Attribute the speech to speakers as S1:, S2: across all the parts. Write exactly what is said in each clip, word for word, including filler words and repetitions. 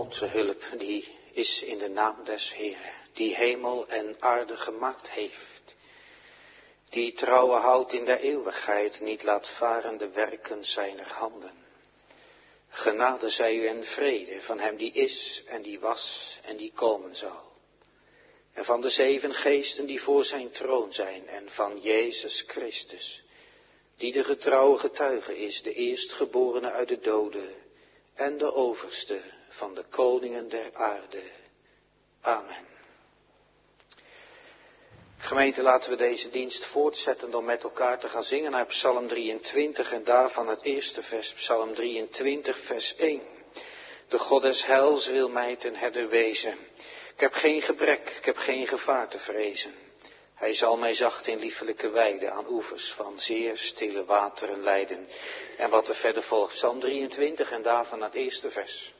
S1: onze hulp, die is in de naam des Heeren, die hemel en aarde gemaakt heeft, die trouwe houdt in der eeuwigheid, niet laat varen de werken zijner handen. Genade zij u en vrede van hem die is en die was en die komen zal. En van de zeven geesten die voor zijn troon zijn en van Jezus Christus, die de getrouwe getuige is, de eerstgeborene uit de doden en de overste van de koningen der aarde. Amen. Gemeente, laten we deze dienst voortzetten door met elkaar te gaan zingen naar Psalm drieëntwintig en daarvan het eerste vers, Psalm drieëntwintig, vers één. De God des heils wil mij ten herder wezen. Ik heb geen gebrek, ik heb geen gevaar te vrezen. Hij zal mij zacht in liefelijke weiden aan oevers van zeer stille wateren leiden. En wat er verder volgt, Psalm drieëntwintig en daarvan het eerste vers.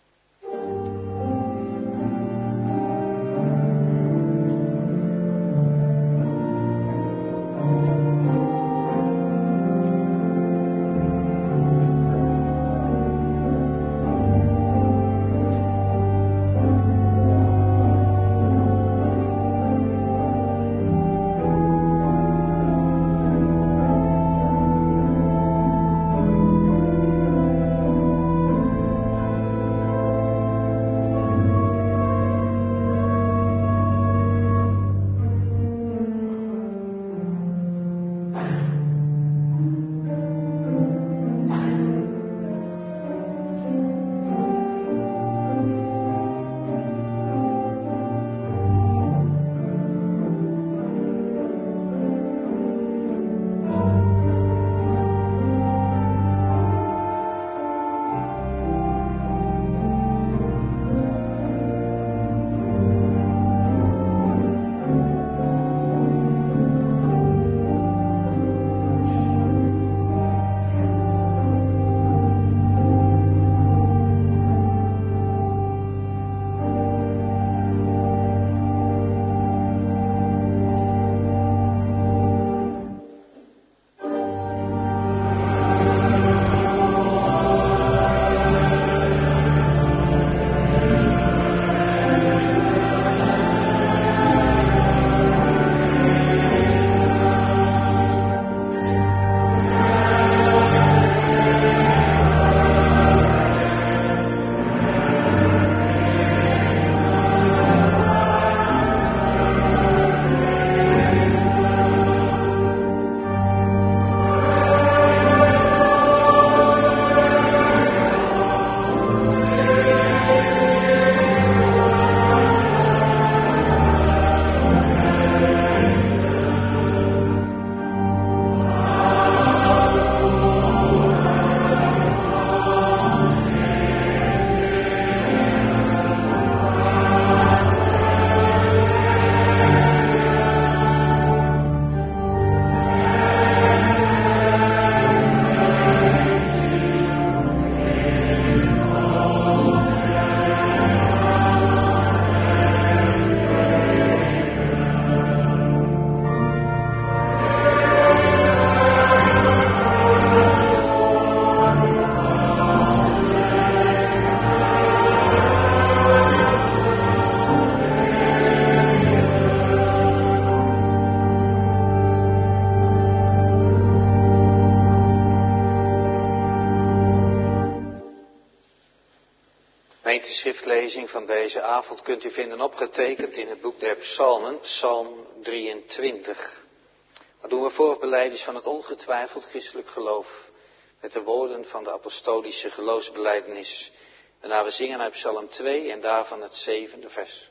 S1: De schriftlezing van deze avond kunt u vinden opgetekend in het boek der Psalmen, Psalm drieëntwintig. Maar doen we voorbelijdenis van het ongetwijfeld christelijk geloof met de woorden van de apostolische geloofsbelijdenis. Daarna we zingen uit Psalm twee en daarvan het zevende vers.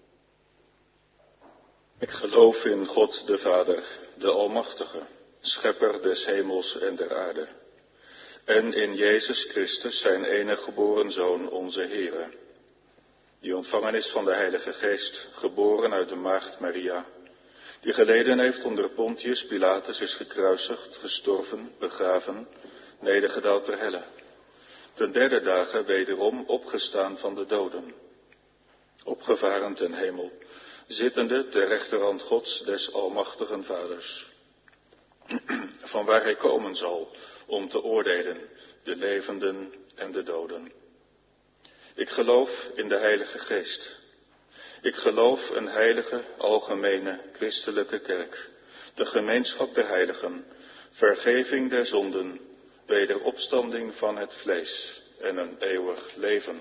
S2: Ik geloof in God de Vader, de Almachtige, schepper des hemels en der aarde. En in Jezus Christus, zijn enige geboren Zoon, onze Heere, die ontvangen is van de Heilige Geest, geboren uit de maagd Maria, die geleden heeft onder Pontius Pilatus, is gekruisigd, gestorven, begraven, nedergedaald ter helle. Ten derde dagen wederom opgestaan van de doden, opgevaren ten hemel, zittende ter rechterhand Gods des Almachtigen Vaders, van waar hij komen zal om te oordelen de levenden en de doden. Ik geloof in de Heilige Geest. Ik geloof een heilige, algemene, christelijke kerk, de gemeenschap der heiligen, vergeving der zonden, wederopstanding van het vlees en een eeuwig leven.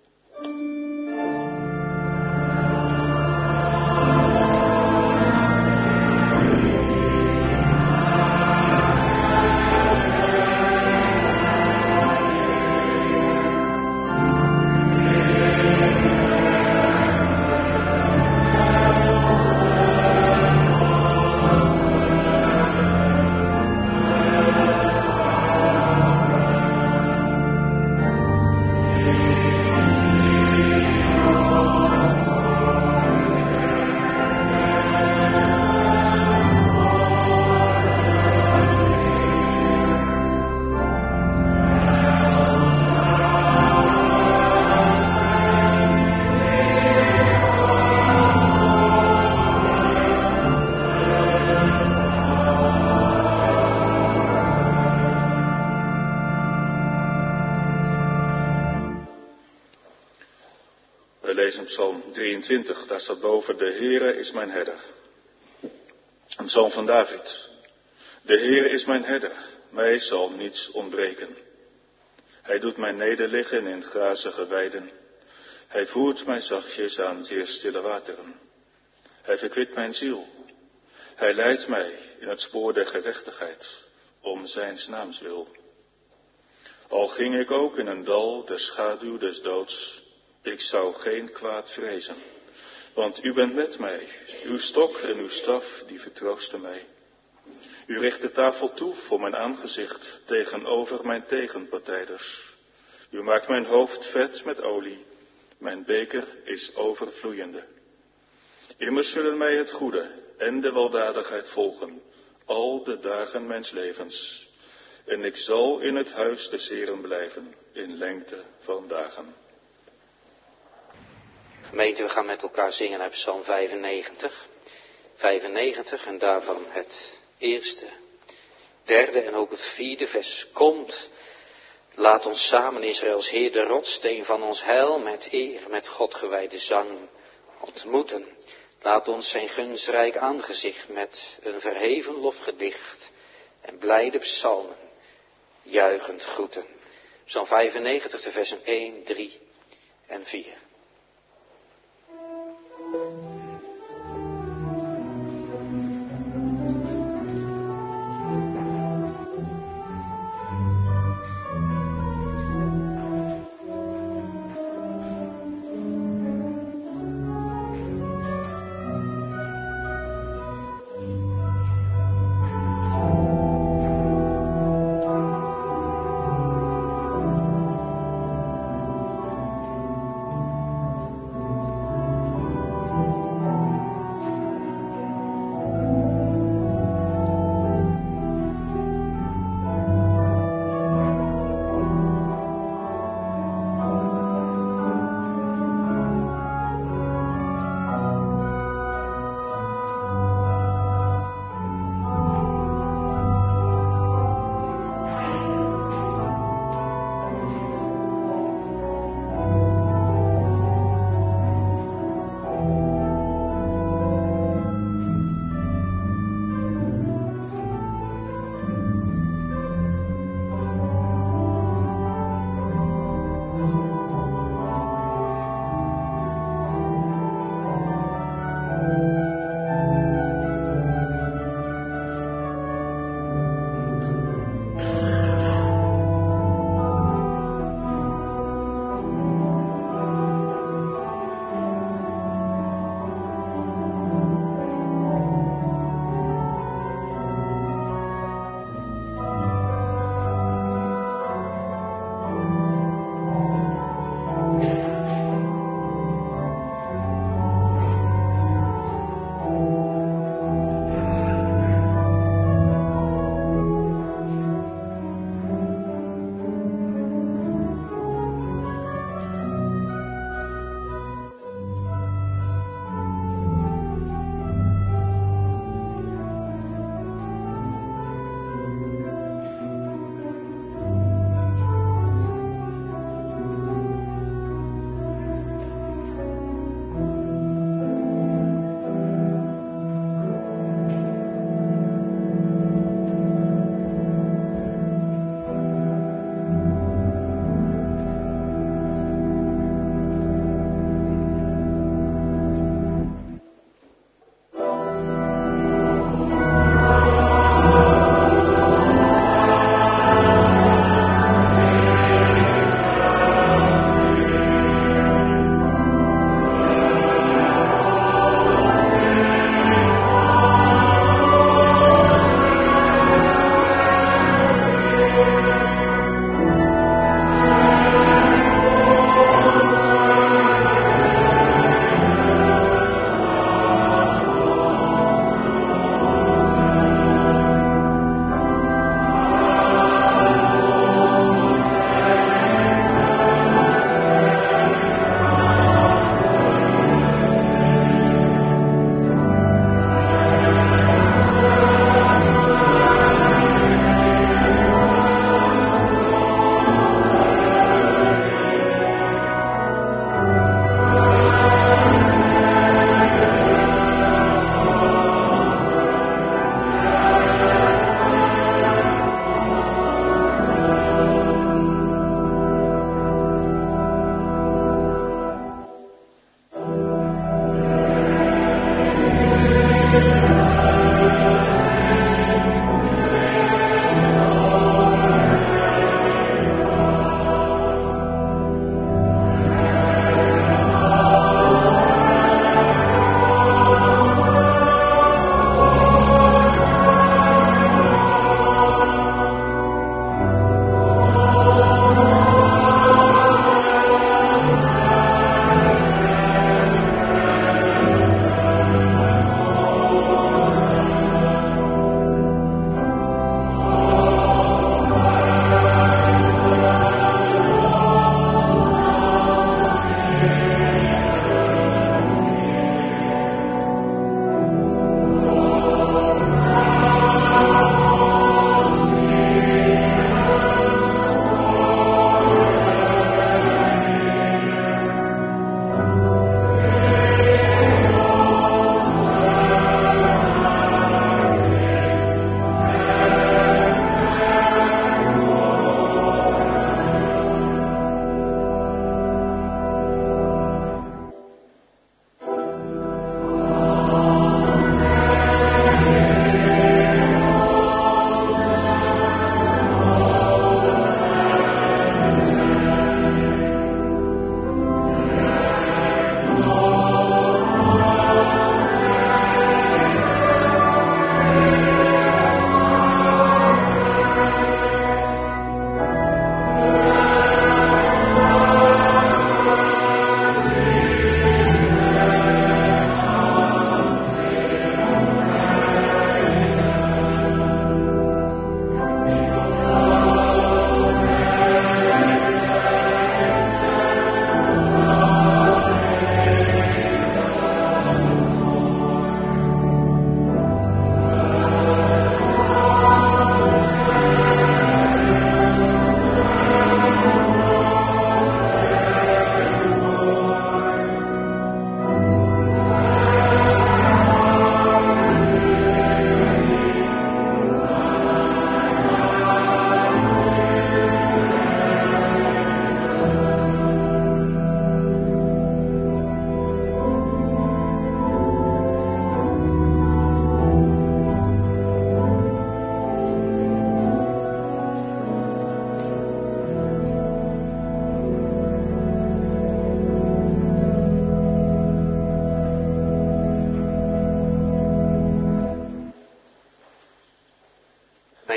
S2: Psalm drieëntwintig, daar staat boven: de Heere is mijn herder. Een psalm van David. De Heere is mijn herder, mij zal niets ontbreken. Hij doet mij nederliggen in grazige weiden. Hij voert mij zachtjes aan zeer stille wateren. Hij verkwikt mijn ziel. Hij leidt mij in het spoor der gerechtigheid, om zijns naams wil. Al ging ik ook in een dal de schaduw des doods, ik zou geen kwaad vrezen, want u bent met mij. Uw stok en uw staf, die vertroosten mij. U richt de tafel toe voor mijn aangezicht, tegenover mijn tegenpartijders. U maakt mijn hoofd vet met olie, mijn beker is overvloeiende. Immers zullen mij het goede en de weldadigheid volgen, al de dagen mijns levens. En ik zal in het huis des Heeren blijven, in lengte van dagen.
S1: Gemeente, we gaan met elkaar zingen uit Psalm vijfennegentig. vijfennegentig en daarvan het eerste, derde en ook het vierde vers. Komt, laat ons samen Israëls Heer, de rotssteen van ons heil, met eer, met God gewijde zang ontmoeten. Laat ons zijn gunstrijk aangezicht met een verheven lofgedicht en blijde psalmen juichend groeten. Psalm vijfennegentig, de versen één, drie en vier.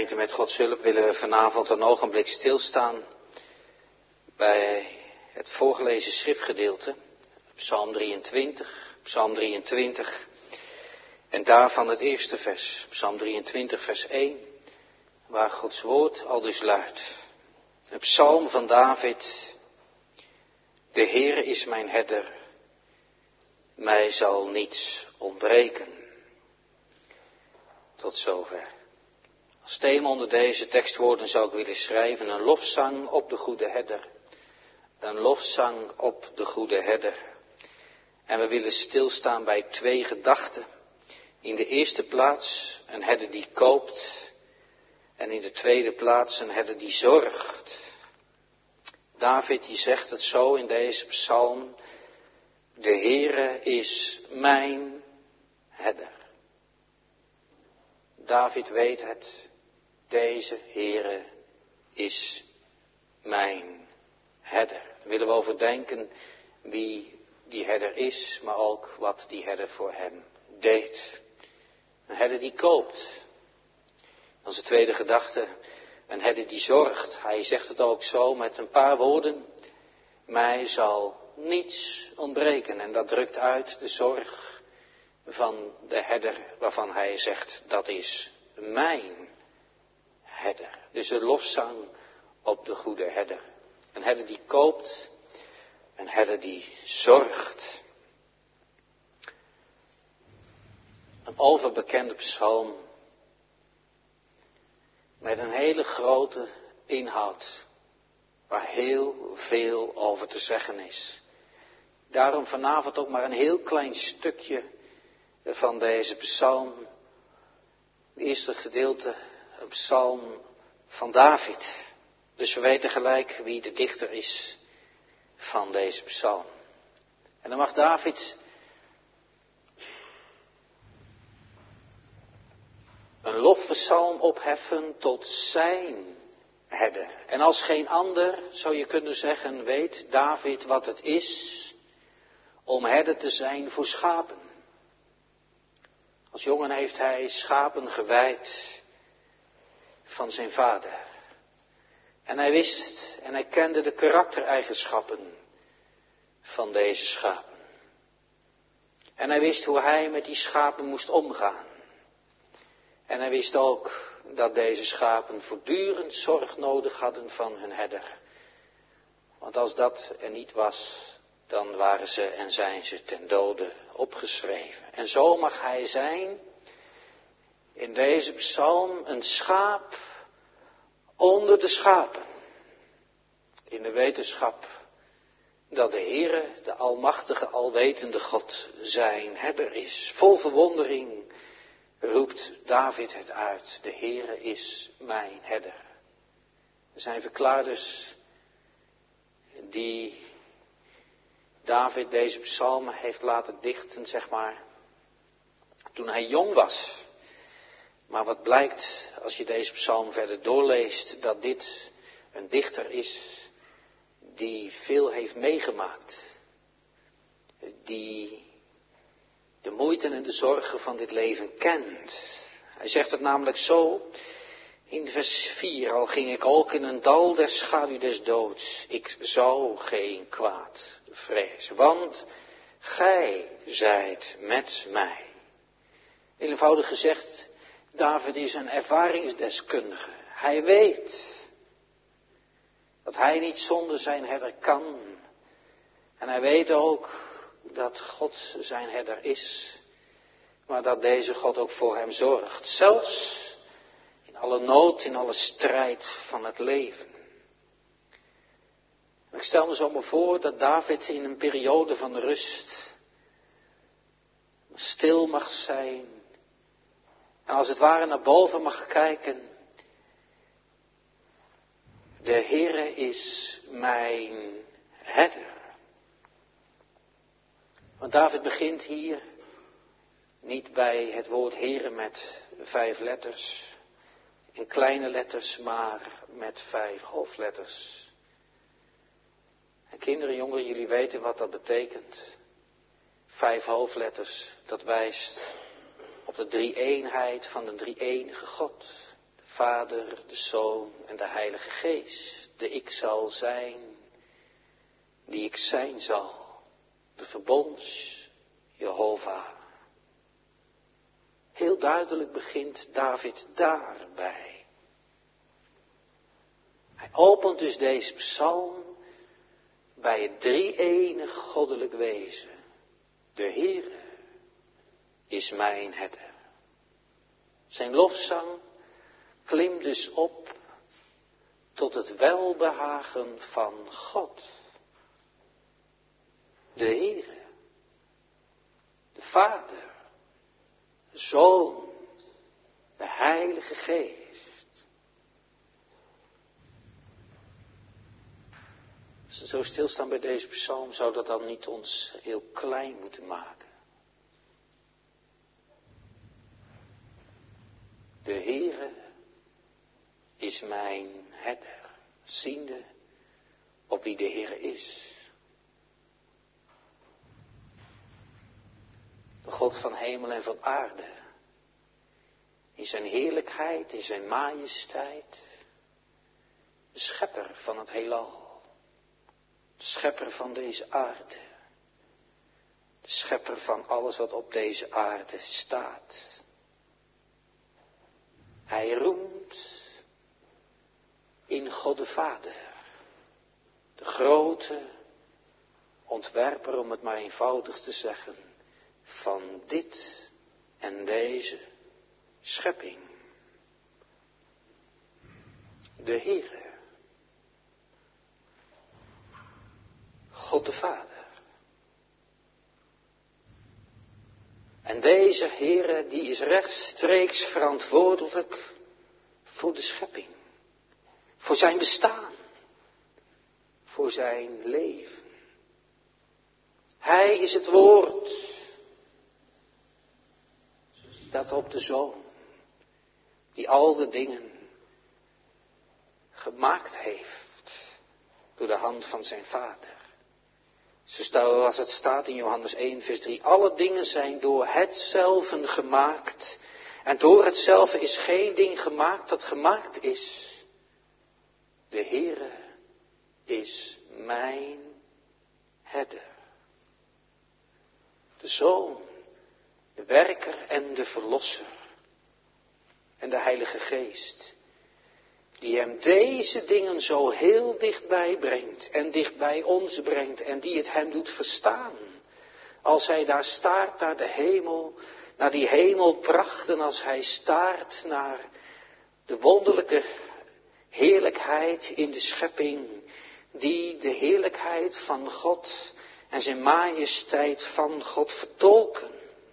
S1: Gemeente, met Gods hulp willen we vanavond een ogenblik stilstaan bij het voorgelezen schriftgedeelte, Psalm drieëntwintig, Psalm drieëntwintig en daarvan het eerste vers, Psalm drieëntwintig vers één, waar Gods woord aldus luidt. Een psalm van David: De Heere is mijn herder, mij zal niets ontbreken. Tot zover. Als thema onder deze tekstwoorden zou ik willen schrijven: een lofzang op de goede herder. Een lofzang op de goede herder. En we willen stilstaan bij twee gedachten. In de eerste plaats een herder die koopt. En in de tweede plaats een herder die zorgt. David die zegt het zo in deze psalm: De Heere is mijn herder. David weet het. Deze Heere is mijn herder. Daar willen we overdenken wie die herder is, maar ook wat die herder voor hem deed. Een herder die koopt. Onze tweede gedachte, een herder die zorgt. Hij zegt het ook zo met een paar woorden: mij zal niets ontbreken. En dat drukt uit de zorg van de herder waarvan hij zegt: dat is mijn herder. Dus de lofzang op de goede herder. Een herder die koopt, een herder die zorgt. Een overbekende psalm met een hele grote inhoud, waar heel veel over te zeggen is. Daarom vanavond ook maar een heel klein stukje van deze psalm. Het eerste gedeelte, een psalm van David. Dus we weten gelijk wie de dichter is van deze psalm. En dan mag David een lofpsalm opheffen tot zijn herder. En als geen ander zou je kunnen zeggen, weet David wat het is om herder te zijn voor schapen. Als jongen heeft hij schapen gewijd van zijn vader. En hij wist en hij kende de karaktereigenschappen van deze schapen. En hij wist hoe hij met die schapen moest omgaan. En hij wist ook dat deze schapen voortdurend zorg nodig hadden van hun herder. Want als dat er niet was, dan waren ze en zijn ze ten dode opgeschreven. En zo mag hij zijn in deze psalm een schaap onder de schapen. In de wetenschap dat de Heere, de almachtige, alwetende God, zijn herder is. Vol verwondering roept David het uit: de Heere is mijn herder. Er zijn verklaarders die David deze psalm heeft laten dichten, zeg maar, toen hij jong was. Maar wat blijkt als je deze psalm verder doorleest, dat dit een dichter is die veel heeft meegemaakt. Die de moeite en de zorgen van dit leven kent. Hij zegt het namelijk zo in vers vier: al ging ik ook in een dal der schaduw des doods, ik zou geen kwaad vrezen, want gij zijt met mij. Eenvoudig gezegd, David is een ervaringsdeskundige. Hij weet dat hij niet zonder zijn herder kan. En hij weet ook dat God zijn herder is. Maar dat deze God ook voor hem zorgt. Zelfs in alle nood, in alle strijd van het leven. En ik stel me zo maar voor dat David in een periode van rust stil mag zijn. En als het ware naar boven mag kijken. De Heere is mijn herder. Want David begint hier niet bij het woord Heere met vijf letters. In kleine letters, maar met vijf hoofdletters. En kinderen, jongeren, jullie weten wat dat betekent. Vijf hoofdletters, dat wijst op de drie-eenheid van de drie-enige God. Vader, de Zoon en de Heilige Geest. De ik zal zijn, die ik zijn zal. De verbonds Jehovah. Heel duidelijk begint David daarbij. Hij opent dus deze psalm bij het drie-enig goddelijk wezen. De Heere is mijn herder. Zijn lofzang klimt dus op tot het welbehagen van God. De Heere, de Vader, de Zoon, de Heilige Geest. Als we zo stilstaan bij deze psalm, zou dat dan niet ons heel klein moeten maken? De Heere is mijn herder, ziende op wie de Heere is. De God van hemel en van aarde, in zijn heerlijkheid, in zijn majesteit, de schepper van het heelal, de schepper van deze aarde, de schepper van alles wat op deze aarde staat. Hij roemt in God de Vader, de grote ontwerper, om het maar eenvoudig te zeggen, van dit en deze schepping. De Heere, God de Vader. En deze Heere, die is rechtstreeks verantwoordelijk voor de schepping, voor zijn bestaan, voor zijn leven. Hij is het woord dat op de Zoon, die al de dingen gemaakt heeft door de hand van zijn Vader. Zoals het staat in Johannes één vers drie, alle dingen zijn door hetzelfde gemaakt en door hetzelfde is geen ding gemaakt dat gemaakt is. De Heere is mijn herder. De Zoon, de werker en de verlosser en de Heilige Geest, die hem deze dingen zo heel dichtbij brengt en dichtbij ons brengt en die het hem doet verstaan. Als hij daar staart naar de hemel, naar die hemelpracht en als hij staart naar de wonderlijke heerlijkheid in de schepping, die de heerlijkheid van God en zijn majesteit van God vertolken.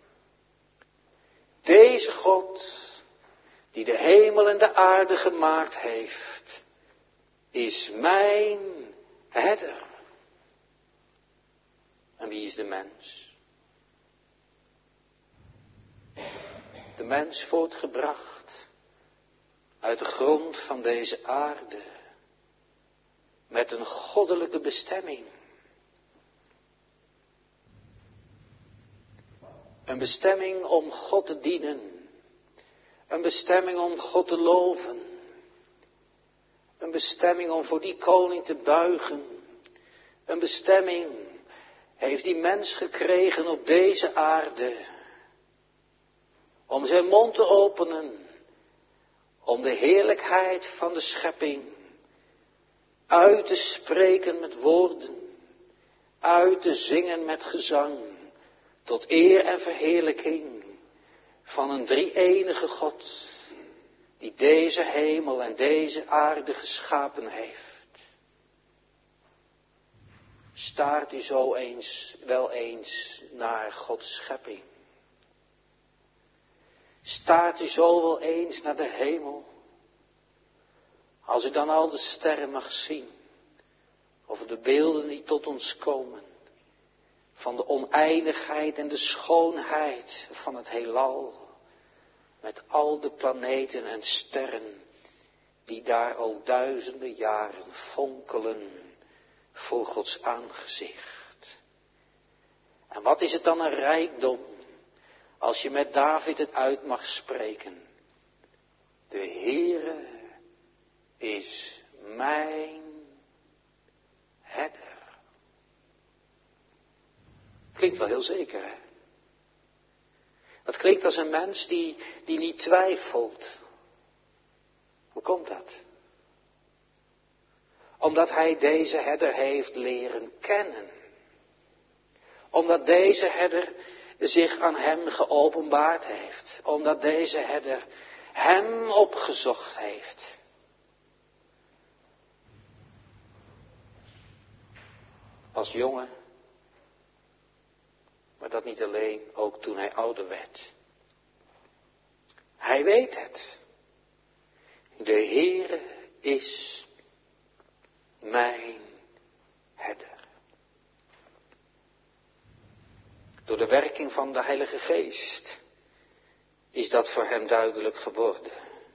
S1: Deze God, die de hemel en de aarde gemaakt heeft, is mijn herder. En wie is de mens? De mens voortgebracht uit de grond van deze aarde, met een goddelijke bestemming. Een bestemming om God te dienen. Een bestemming om God te loven. Een bestemming om voor die koning te buigen. Een bestemming heeft die mens gekregen op deze aarde. Om zijn mond te openen. Om de heerlijkheid van de schepping uit te spreken met woorden. Uit te zingen met gezang. Tot eer en verheerlijking van een drie-enige God, die deze hemel en deze aarde geschapen heeft. Staart u zo eens, wel eens naar Gods schepping. Staart u zo wel eens naar de hemel. Als u dan al de sterren mag zien, of de beelden die tot ons komen, van de oneindigheid en de schoonheid van het heelal, met al de planeten en sterren, die daar al duizenden jaren fonkelen voor Gods aangezicht. En wat is het dan een rijkdom, als je met David het uit mag spreken. De Heere is mijn herder. Klinkt wel heel zeker, hè? Dat klinkt als een mens die, die niet twijfelt. Hoe komt dat? Omdat hij deze herder heeft leren kennen. Omdat deze herder zich aan hem geopenbaard heeft. Omdat deze herder hem opgezocht heeft. Als jongen, maar dat niet alleen, ook toen hij ouder werd. Hij weet het. De Heere is mijn herder. Door de werking van de Heilige Geest is dat voor hem duidelijk geworden.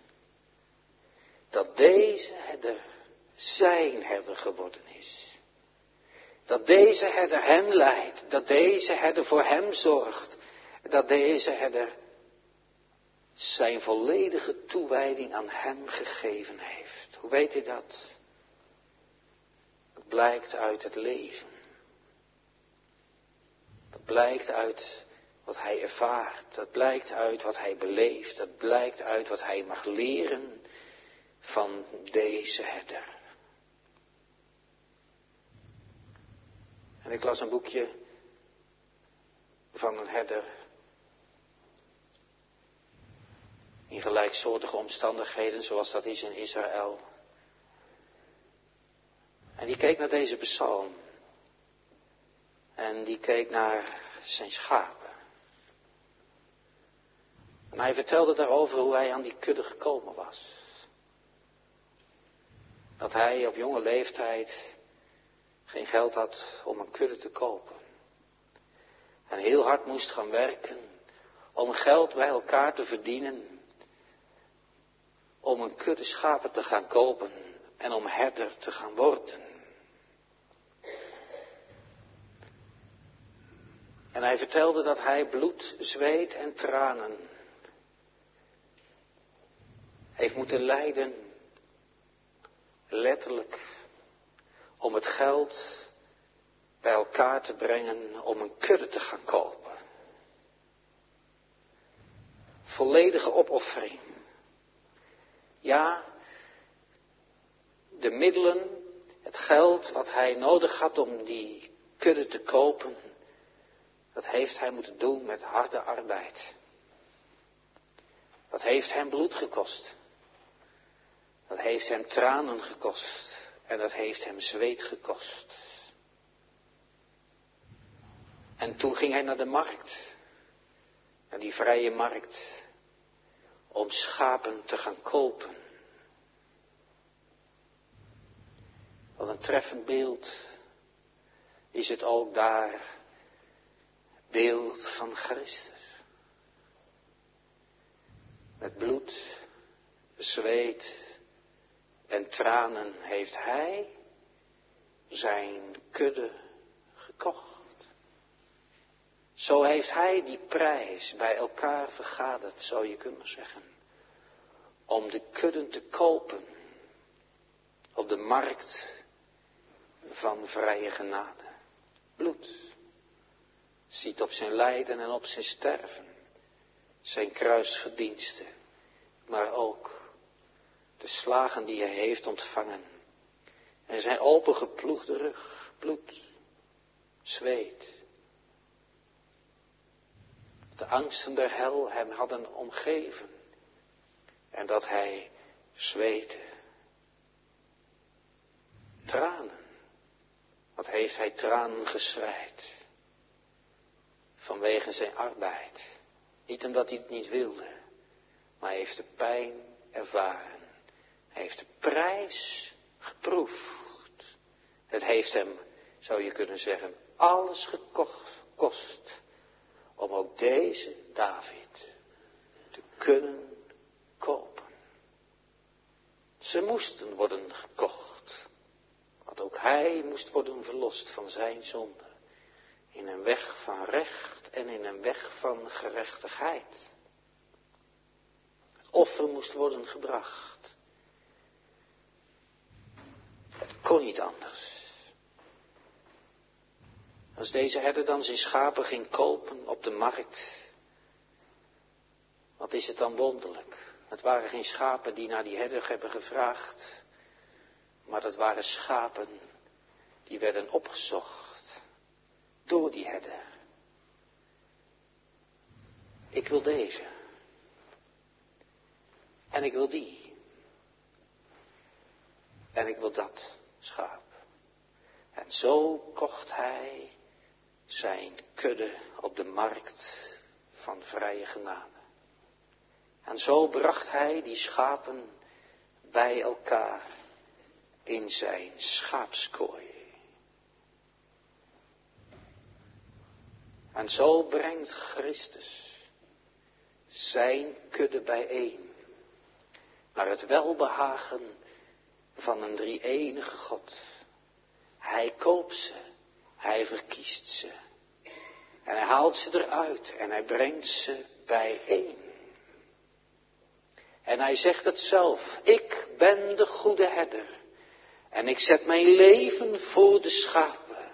S1: Dat deze herder zijn herder geworden is. Dat deze herder hem leidt. Dat deze herder voor hem zorgt. Dat deze herder zijn volledige toewijding aan hem gegeven heeft. Hoe weet hij dat? Het blijkt uit het leven. Dat blijkt uit wat hij ervaart. Dat blijkt uit wat hij beleeft. Dat blijkt uit wat hij mag leren van deze herder. En ik las een boekje van een herder in gelijksoortige omstandigheden zoals dat is in Israël. En die keek naar deze psalm. En die keek naar zijn schapen. En hij vertelde daarover hoe hij aan die kudde gekomen was. Dat hij op jonge leeftijd geen geld had om een kudde te kopen. En heel hard moest gaan werken om geld bij elkaar te verdienen. Om een kudde schapen te gaan kopen en om herder te gaan worden. En hij vertelde dat hij bloed, zweet en tranen heeft moeten lijden, letterlijk, om het geld bij elkaar te brengen om een kudde te gaan kopen. Volledige opoffering. Ja, de middelen, het geld wat hij nodig had om die kudde te kopen, dat heeft hij moeten doen met harde arbeid. Dat heeft hem bloed gekost. Dat heeft hem tranen gekost. En dat heeft hem zweet gekost. En toen ging hij naar de markt. Naar die vrije markt. Om schapen te gaan kopen. Wat een treffend beeld is het ook daar. Beeld van Christus. Met bloed, zweet en tranen heeft hij zijn kudde gekocht. Zo heeft hij die prijs bij elkaar vergaderd, zou je kunnen zeggen. Om de kudden te kopen op de markt van vrije genade. Bloed ziet op zijn lijden en op zijn sterven, zijn kruisverdiensten, maar ook de slagen die hij heeft ontvangen. En zijn opengeploegde rug, bloed, zweet. De angsten der hel hem hadden omgeven. En dat hij zweette. Tranen. Wat heeft hij tranen geschreid. Vanwege zijn arbeid. Niet omdat hij het niet wilde. Maar hij heeft de pijn ervaren. Hij heeft de prijs geproefd. Het heeft hem, zou je kunnen zeggen, alles gekost. Om ook deze David te kunnen kopen. Ze moesten worden gekocht. Want ook hij moest worden verlost van zijn zonde. In een weg van recht en in een weg van gerechtigheid. offer moest worden gebracht. Het kon niet anders. Als deze herder dan zijn schapen ging kopen op de markt, wat is het dan wonderlijk? Het waren geen schapen die naar die herder hebben gevraagd, maar dat waren schapen die werden opgezocht door die herder. Ik wil deze. En ik wil die. En ik wil dat schaap. En zo kocht hij zijn kudde op de markt van vrije genade. En zo bracht hij die schapen bij elkaar in zijn schaapskooi. En zo brengt Christus zijn kudde bijeen naar het welbehagen van een drie-enige God. Hij koopt ze, hij verkiest ze en hij haalt ze eruit en hij brengt ze bijeen. En hij zegt het zelf, ik ben de goede herder en ik zet mijn leven voor de schapen.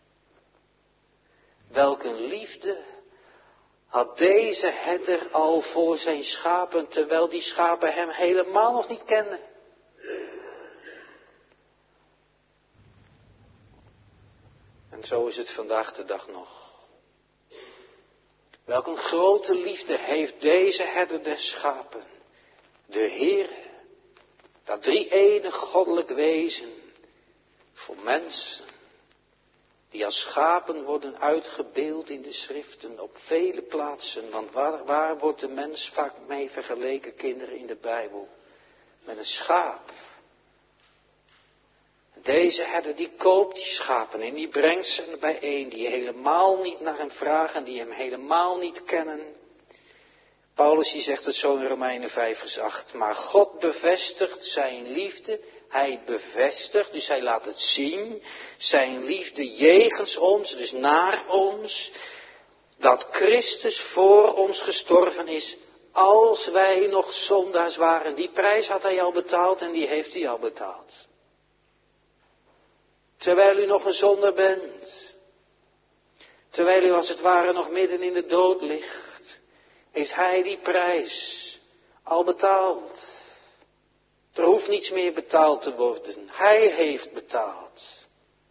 S1: Welk een liefde had deze herder al voor zijn schapen, terwijl die schapen hem helemaal nog niet kenden. En zo is het vandaag de dag nog. Welk een grote liefde heeft deze herder des schapen, de Heere, dat drie-enig goddelijk wezen, voor mensen die als schapen worden uitgebeeld in de schriften op vele plaatsen. Want waar, waar wordt de mens vaak mee vergeleken, kinderen, in de Bijbel? Met een schaap. Deze herder die koopt die schapen en die brengt ze bijeen, die helemaal niet naar hem vragen, die hem helemaal niet kennen. Paulus die zegt het zo in Romeinen vijf vers acht, maar God bevestigt zijn liefde, hij bevestigt, dus hij laat het zien, zijn liefde jegens ons, dus naar ons, dat Christus voor ons gestorven is, als wij nog zondaars waren. Die prijs had hij al betaald en die heeft hij al betaald. Terwijl u nog een zondaar bent, terwijl u als het ware nog midden in de dood ligt, heeft hij die prijs al betaald. Er hoeft niets meer betaald te worden. Hij heeft betaald.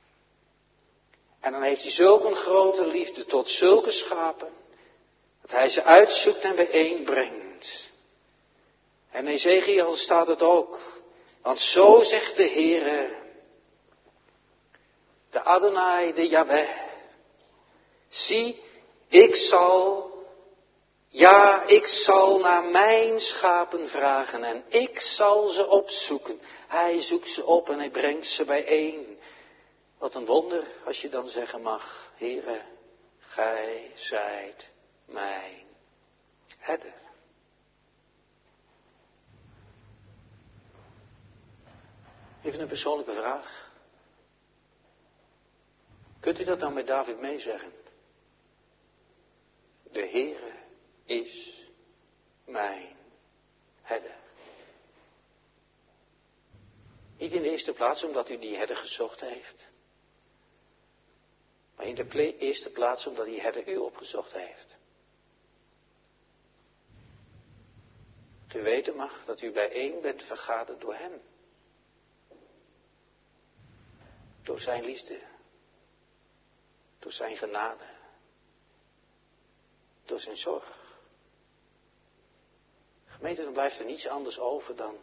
S1: En dan heeft hij zulk een grote liefde tot zulke schapen, dat hij ze uitzoekt en bijeenbrengt. En in Ezechiel staat het ook, want zo zegt de Heere, de Adonai, de Yahweh, zie, ik zal, ja, ik zal naar mijn schapen vragen en ik zal ze opzoeken. Hij zoekt ze op en hij brengt ze bijeen. Wat een wonder als je dan zeggen mag, Heere, gij zijt mijn herder. Even een persoonlijke vraag. Kunt u dat dan met David meezeggen? De Heere is mijn herder. Niet in de eerste plaats omdat u die herder gezocht heeft. Maar in de eerste plaats omdat die herder u opgezocht heeft. Dat u weten mag dat u bijeen bent vergaderd door hem. Door zijn liefde. Door zijn genade. Door zijn zorg. Gemeente, dan blijft er niets anders over dan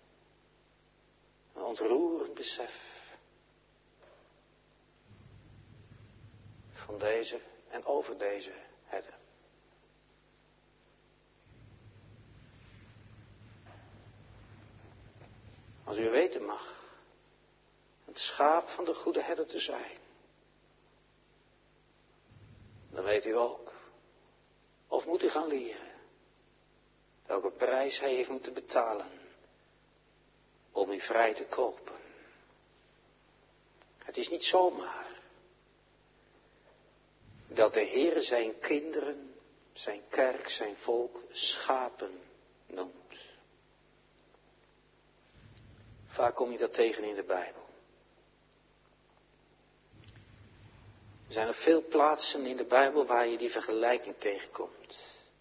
S1: een ontroerend besef van deze en over deze herder. Als u weten mag het schaap van de goede herder te zijn, dan weet u ook, of moet u gaan leren, welke prijs hij heeft moeten betalen om u vrij te kopen. Het is niet zomaar dat de Heer zijn kinderen, zijn kerk, zijn volk schapen noemt. Vaak kom je dat tegen in de Bijbel. Er zijn er veel plaatsen in de Bijbel waar je die vergelijking tegenkomt.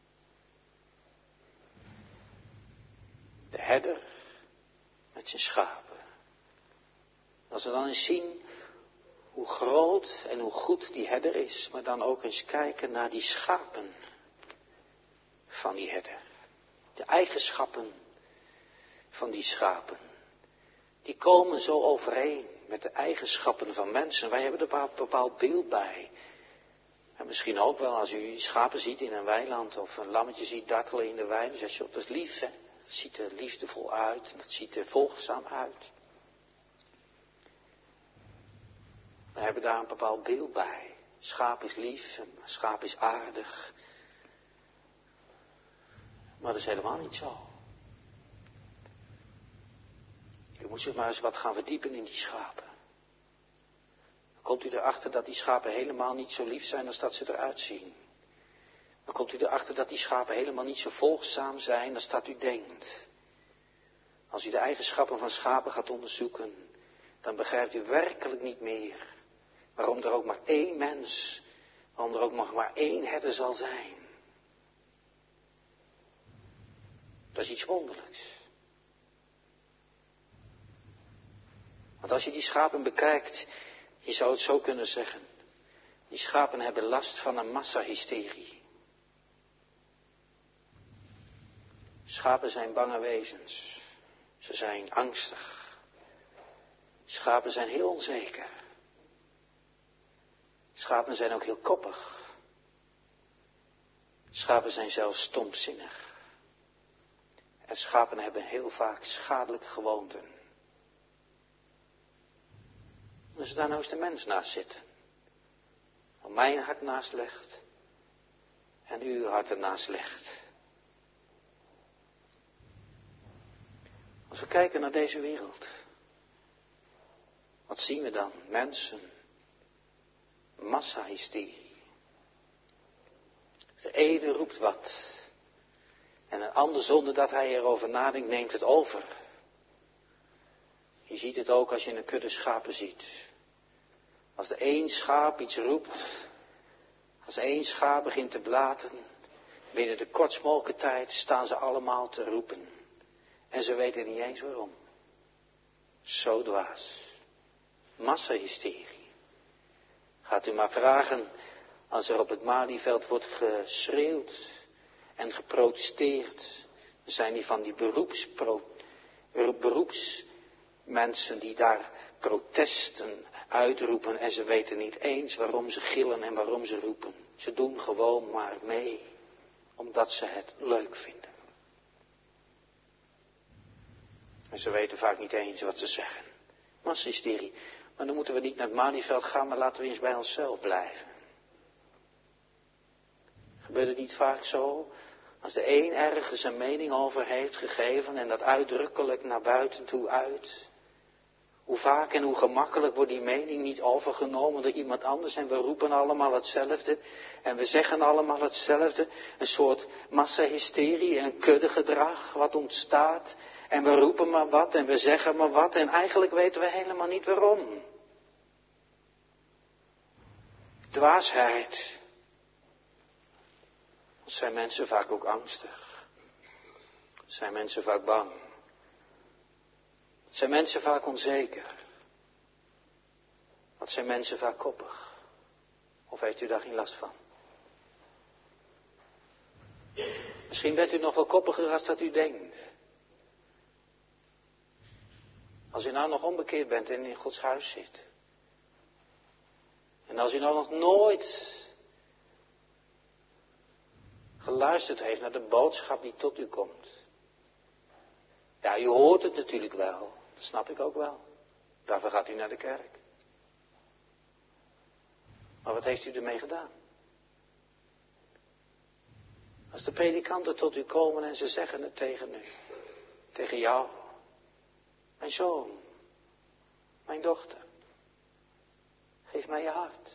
S1: De herder met zijn schapen. Als we dan eens zien hoe groot en hoe goed die herder is, maar dan ook eens kijken naar die schapen van die herder. De eigenschappen van die schapen. Die komen zo overeen met de eigenschappen van mensen. Wij hebben er een bepaald beeld bij. En misschien ook wel als u schapen ziet in een weiland of een lammetje ziet dartelen in de wei. Dan zegt je, dat is lief, hè. Dat ziet er liefdevol uit. Dat ziet er volgzaam uit. We hebben daar een bepaald beeld bij. Schaap is lief en schaap is aardig. Maar dat is helemaal niet zo. U moet zich maar eens wat gaan verdiepen in die schapen. Dan komt u erachter dat die schapen helemaal niet zo lief zijn als dat ze eruit zien. Dan komt u erachter dat die schapen helemaal niet zo volgzaam zijn als dat u denkt. Als u de eigenschappen van schapen gaat onderzoeken, dan begrijpt u werkelijk niet meer waarom er ook maar één mens, waarom er ook nog maar één herder zal zijn. Dat is iets wonderlijks. Want als je die schapen bekijkt, je zou het zo kunnen zeggen. Die schapen hebben last van een massahysterie. Schapen zijn bange wezens. Ze zijn angstig. Schapen zijn heel onzeker. Schapen zijn ook heel koppig. Schapen zijn zelfs stomzinnig. En schapen hebben heel vaak schadelijke gewoonten. Als je daar nou eens de mens naast zit. Als mijn hart naast legt. En uw hart ernaast legt. Als we kijken naar deze wereld. Wat zien we dan? Mensen. Massahysterie. De ene roept wat. En een ander zonder dat hij erover nadenkt neemt het over. Je ziet het ook als je een kudde schapen ziet. Als de één schaap iets roept. Als één schaap begint te blaten. Binnen de kortst mogelijke tijd staan ze allemaal te roepen. En ze weten niet eens waarom. Zo dwaas. Massahysterie. Gaat u maar vragen, als er op het Malieveld wordt geschreeuwd en geprotesteerd, zijn die van die beroepspro, beroepsmensen die daar protesten uitroepen en ze weten niet eens waarom ze gillen en waarom ze roepen. Ze doen gewoon maar mee, omdat ze het leuk vinden. En ze weten vaak niet eens wat ze zeggen. Massahysterie. Maar dan moeten we niet naar het Malieveld gaan, maar laten we eens bij onszelf blijven. Gebeurt het niet vaak zo? Als de een ergens een mening over heeft gegeven en dat uitdrukkelijk naar buiten toe uit. Hoe vaak en hoe gemakkelijk wordt die mening niet overgenomen door iemand anders en we roepen allemaal hetzelfde. En we zeggen allemaal hetzelfde. Een soort massahysterie, een kuddegedrag wat ontstaat. En we roepen maar wat en we zeggen maar wat en eigenlijk weten we helemaal niet waarom. Dwaasheid. Dan zijn mensen vaak ook angstig. Dan zijn mensen vaak bang. Dan zijn mensen vaak onzeker. Wat zijn mensen vaak koppig. Of heeft u daar geen last van? Misschien bent u nog wel koppiger als dat u denkt. Als u nou nog onbekeerd bent en in Gods huis zit. En als u nou nog nooit geluisterd heeft naar de boodschap die tot u komt. Ja, u hoort het natuurlijk wel. Dat snap ik ook wel. Daarvoor gaat u naar de kerk. Maar wat heeft u ermee gedaan? Als de predikanten tot u komen en ze zeggen het tegen u. Tegen jou. Mijn zoon. Mijn dochter. Geef mij je hart.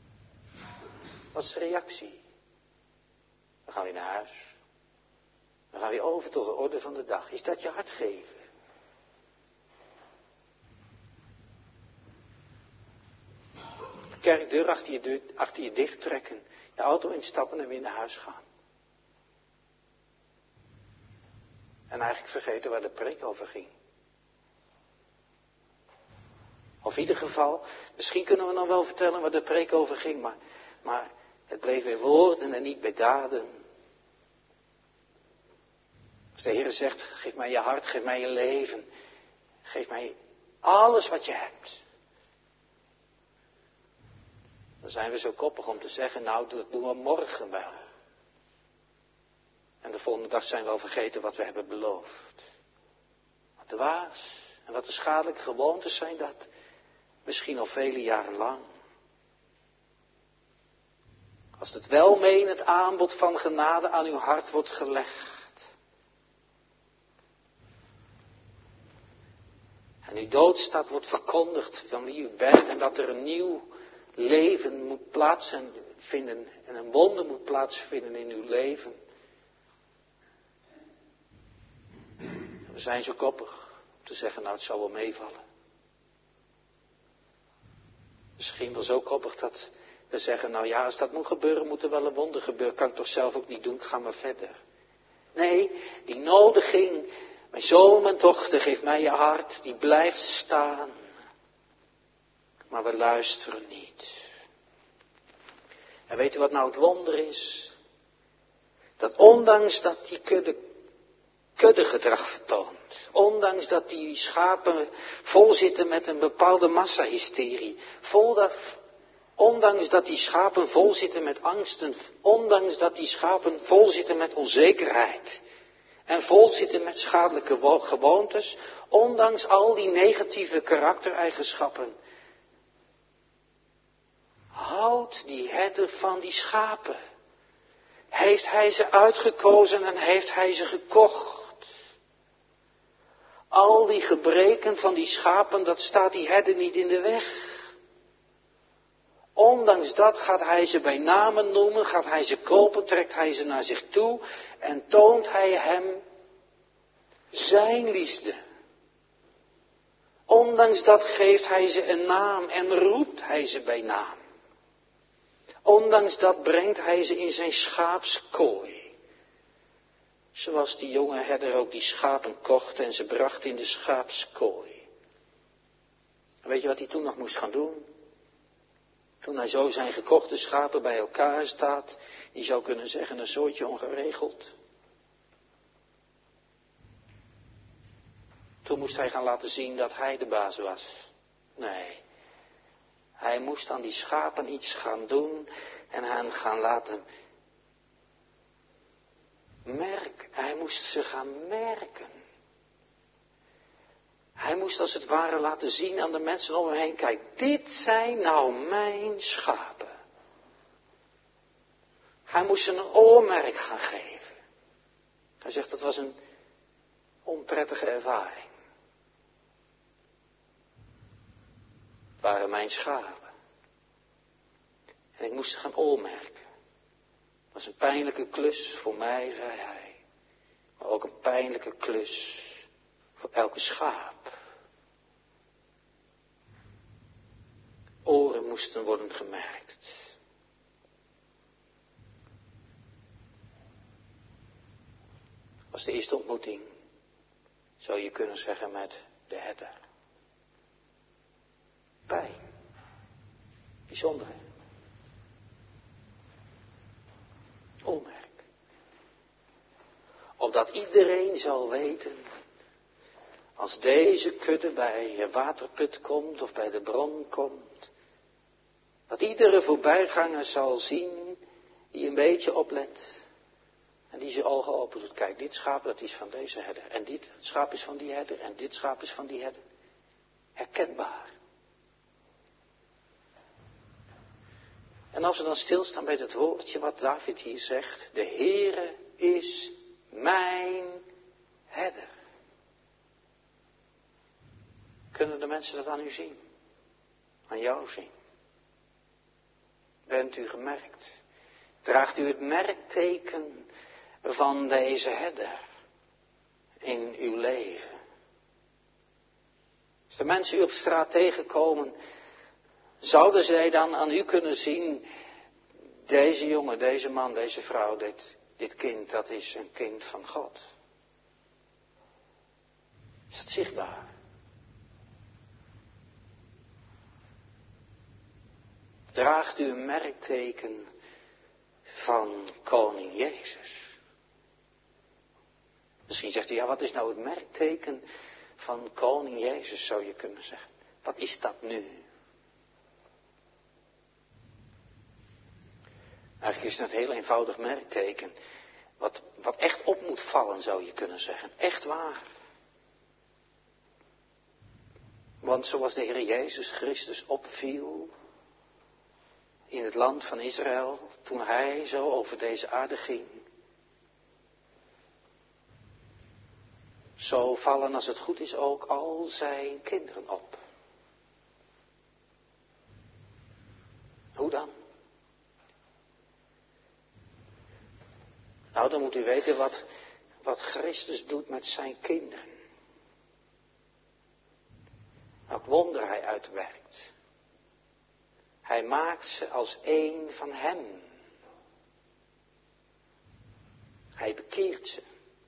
S1: Wat is de reactie? Dan gaan we naar huis. Dan gaan we over tot de orde van de dag. Is dat je hart geven? De kerkdeur achter je, deur, achter je dicht trekken. Je auto instappen en weer naar huis gaan. En eigenlijk vergeten waar de preek over ging. Of in ieder geval, misschien kunnen we nog wel vertellen waar de preek over ging, maar, maar het bleef bij woorden en niet bij daden. Als de Heer zegt, geef mij je hart, geef mij je leven, geef mij alles wat je hebt. Dan zijn we zo koppig om te zeggen, nou dat doen we morgen wel. En de volgende dag zijn we al vergeten wat we hebben beloofd. Wat de waas en wat de schadelijke gewoontes zijn dat. Misschien al vele jaren lang. Als het welmenend aanbod van genade aan uw hart wordt gelegd. En uw doodstad wordt verkondigd van wie u bent. En dat er een nieuw leven moet plaatsvinden. En een wonder moet plaatsvinden in uw leven. We zijn zo koppig om te zeggen, nou het zal wel meevallen. Misschien wel zo koppig dat we zeggen, nou ja, als dat moet gebeuren, moet er wel een wonder gebeuren. Kan ik toch zelf ook niet doen, ik ga maar verder. Nee, die nodiging, mijn zoon, mijn dochter, geef mij je hart, die blijft staan. Maar we luisteren niet. En weet u wat nou het wonder is? Dat ondanks dat die kudde kuddegedrag vertoont. Ondanks dat die schapen vol zitten met een bepaalde massahysterie. Vol dat, ondanks dat die schapen vol zitten met angsten. Ondanks dat die schapen vol zitten met onzekerheid. En vol zitten met schadelijke gewoontes. Ondanks al die negatieve karaktereigenschappen. Houdt die herder van die schapen. Heeft hij ze uitgekozen en heeft hij ze gekocht. Al die gebreken van die schapen, dat staat die herder niet in de weg. Ondanks dat gaat hij ze bij namen noemen, gaat hij ze kopen, trekt hij ze naar zich toe en toont hij hem zijn liefde. Ondanks dat geeft hij ze een naam en roept hij ze bij naam. Ondanks dat brengt hij ze in zijn schaapskooi. Zoals die jonge herder ook die schapen kocht en ze bracht in de schaapskooi. En weet je wat hij toen nog moest gaan doen? Toen hij zo zijn gekochte schapen bij elkaar staat, je zou kunnen zeggen een soortje ongeregeld. Toen moest hij gaan laten zien dat hij de baas was. Nee, hij moest aan die schapen iets gaan doen en hen gaan laten merken. Hij moest ze gaan merken. Hij moest als het ware laten zien aan de mensen om hem heen. Kijk, dit zijn nou mijn schapen. Hij moest ze een oormerk gaan geven. Hij zegt dat was een onprettige ervaring. Het waren mijn schapen. En ik moest ze gaan oormerken. Het was een pijnlijke klus voor mij, zei hij. Maar ook een pijnlijke klus voor elke schaap. Oren moesten worden gemerkt. Was de eerste ontmoeting, zou je kunnen zeggen, met de herder. Pijn. Bijzonder, hè? Onmerk. Opdat iedereen zal weten, als deze kudde bij een waterput komt of bij de bron komt, dat iedere voorbijganger zal zien die een beetje oplet en die zijn ogen open doet. Kijk, dit schaap dat is van deze herder en dit schaap is van die herder en dit schaap is van die herder. Herkenbaar. En als we dan stilstaan bij het woordje wat David hier zegt, de Heere is mijn herder. Kunnen de mensen dat aan u zien? Aan jou zien? Bent u gemerkt? Draagt u het merkteken van deze herder in uw leven? Als de mensen u op straat tegenkomen, zouden zij dan aan u kunnen zien, deze jongen, deze man, deze vrouw, dit, dit kind, dat is een kind van God? Is dat zichtbaar? Draagt u een merkteken van koning Jezus? Misschien zegt u, ja, wat is nou het merkteken van koning Jezus, zou je kunnen zeggen. Wat is dat nu? Eigenlijk is dat een heel eenvoudig merkteken. Wat, wat echt op moet vallen, zou je kunnen zeggen. Echt waar. Want zoals de Heer Jezus Christus opviel in het land van Israël, toen hij zo over deze aarde ging, zo vallen, als het goed is, ook al zijn kinderen op. Hoe dan? Nou, dan moet u weten wat, wat Christus doet met zijn kinderen. Welk wonder hij uitwerkt. Hij maakt ze als één van hem. Hij bekeert ze.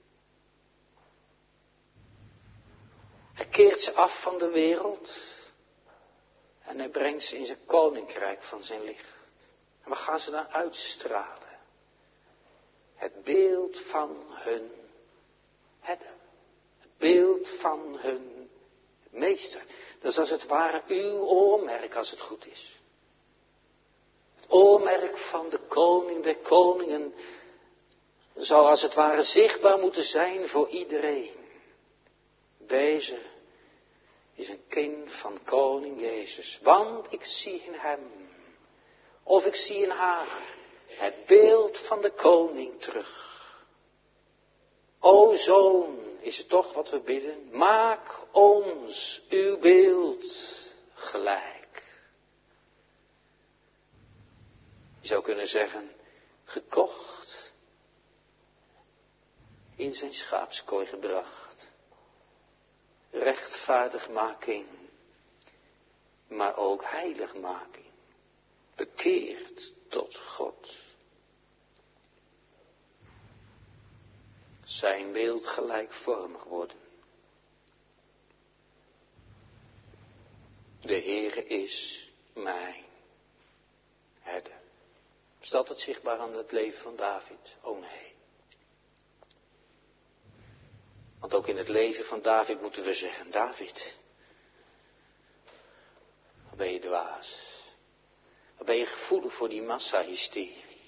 S1: Hij keert ze af van de wereld. En hij brengt ze in zijn koninkrijk van zijn licht. En wat gaan ze dan uitstralen? Het beeld van hun herder. Het beeld van hun meester. Dat is als het ware uw oormerk, als het goed is. Het oormerk van de koning der koningen zou als het ware zichtbaar moeten zijn voor iedereen. Deze is een kind van koning Jezus. Want ik zie in hem, of ik zie in haar, het beeld van de koning terug. O zoon, is het toch wat we bidden? Maak ons uw beeld gelijk. Je zou kunnen zeggen, gekocht, in zijn schaapskooi gebracht. Rechtvaardigmaking, maar ook heiligmaking. Bekeerd tot God. Zijn beeld gelijkvormig worden. De Heere is mijn herder. Is dat het zichtbaar aan het leven van David? Oh nee. Want ook in het leven van David moeten we zeggen, David, wat ben je dwaas? Wat ben je gevoelig voor die massahysterie?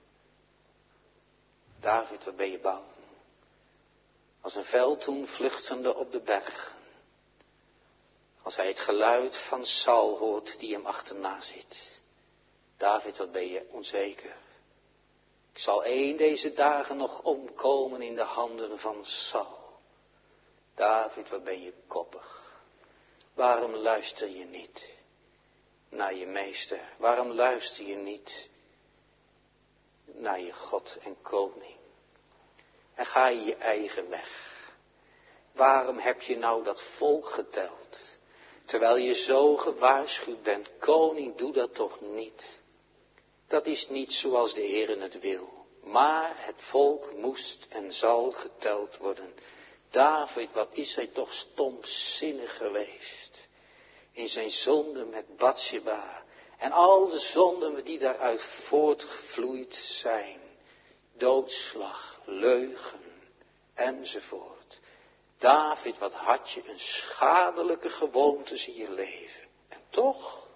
S1: David, wat ben je bang? Als een veldhoen vluchtende op de bergen. Als hij het geluid van Saul hoort die hem achterna zit. David, wat ben je onzeker? Ik zal één deze dagen nog omkomen in de handen van Saul. David, wat ben je koppig? Waarom luister je niet naar je meester? Waarom luister je niet naar je God en koning? En ga je je eigen weg? Waarom heb je nou dat volk geteld? Terwijl je zo gewaarschuwd bent, koning, doe dat toch niet. Dat is niet zoals de Heer het wil. Maar het volk moest en zal geteld worden. David, wat is hij toch stomzinnig geweest. In zijn zonde met Batsheba. En al de zonden die daaruit voortgevloeid zijn. Doodslag, leugen, enzovoort. David, wat had je een schadelijke gewoontes in je leven. En toch,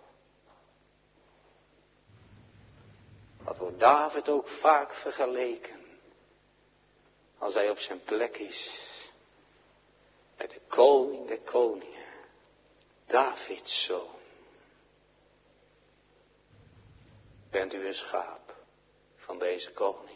S1: wat wordt David ook vaak vergeleken. Als hij op zijn plek is. Met de koning der koningen. Davids zoon. Bent u een schaap van deze koning?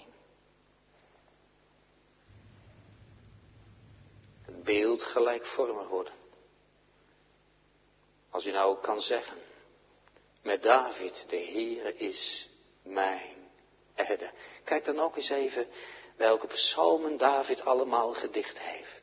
S1: Het beeld gelijkvormig worden. Als u nou kan zeggen, met David, de Heere is mijn herder. Kijk dan ook eens even welke psalmen David allemaal gedicht heeft.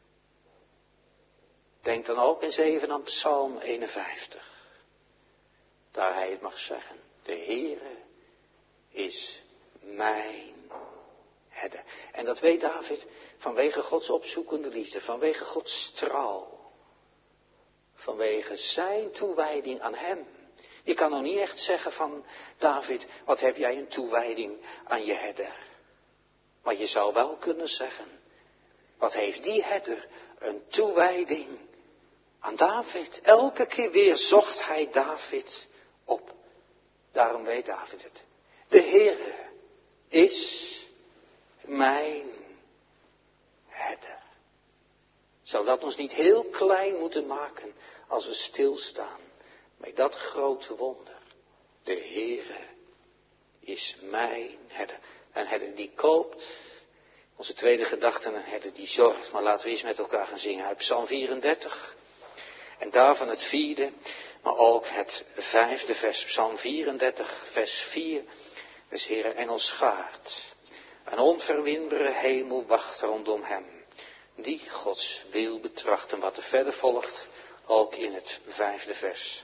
S1: Denk dan ook eens even aan Psalm eenenvijftig. Daar hij het mag zeggen. De Heere is mijn herder. En dat weet David vanwege Gods opzoekende liefde, vanwege Gods trouw. Vanwege zijn toewijding aan hem. Je kan nog niet echt zeggen van David, wat heb jij een toewijding aan je herder. Maar je zou wel kunnen zeggen, wat heeft die herder een toewijding aan David. Elke keer weer zocht hij David op. Daarom weet David het. De Heere is mijn herder. Zou dat ons niet heel klein moeten maken als we stilstaan bij dat grote wonder. De Heere is mijn herder. Een herder die koopt. Onze tweede gedachte, een herder die zorgt. Maar laten we eens met elkaar gaan zingen uit Psalm vierendertig. En daarvan het vierde, maar ook het vijfde vers. Psalm vierendertig, vers vier. Des Heere engel schaart. Een onverwinbare hemel wacht rondom hem. Die Gods wil betrachten. Wat er verder volgt, ook in het vijfde vers.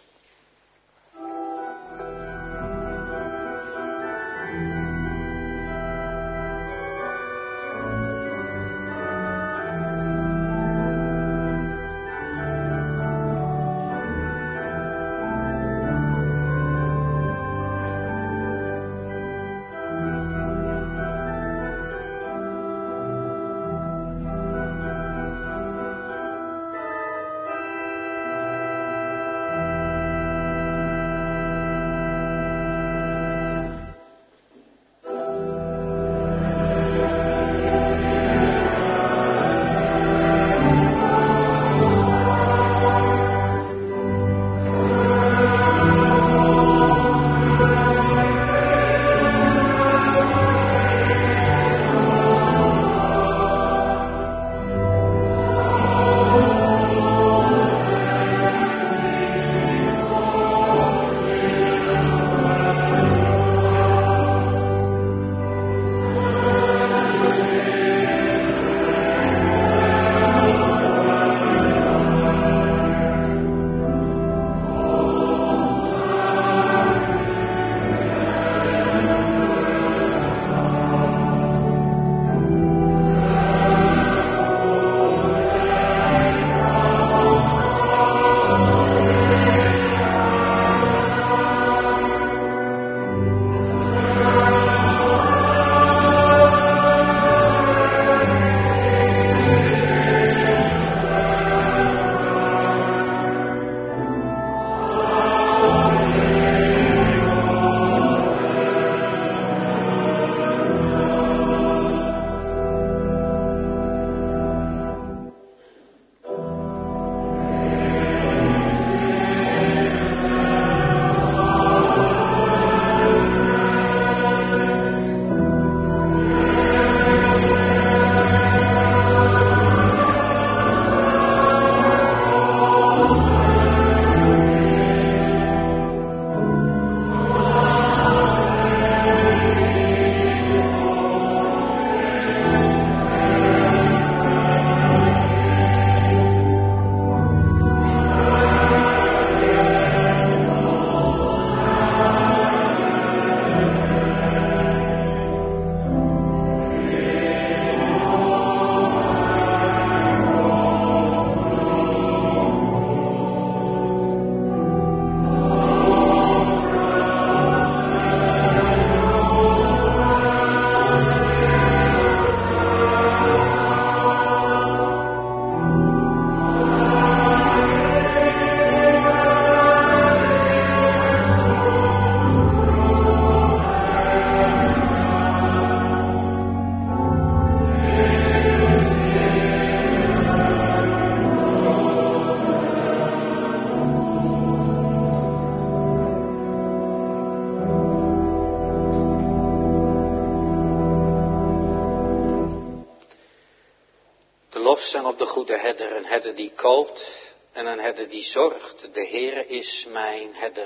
S1: Lofzang op de goede herder, een herder die koopt en een herder die zorgt. De Heere is mijn herder.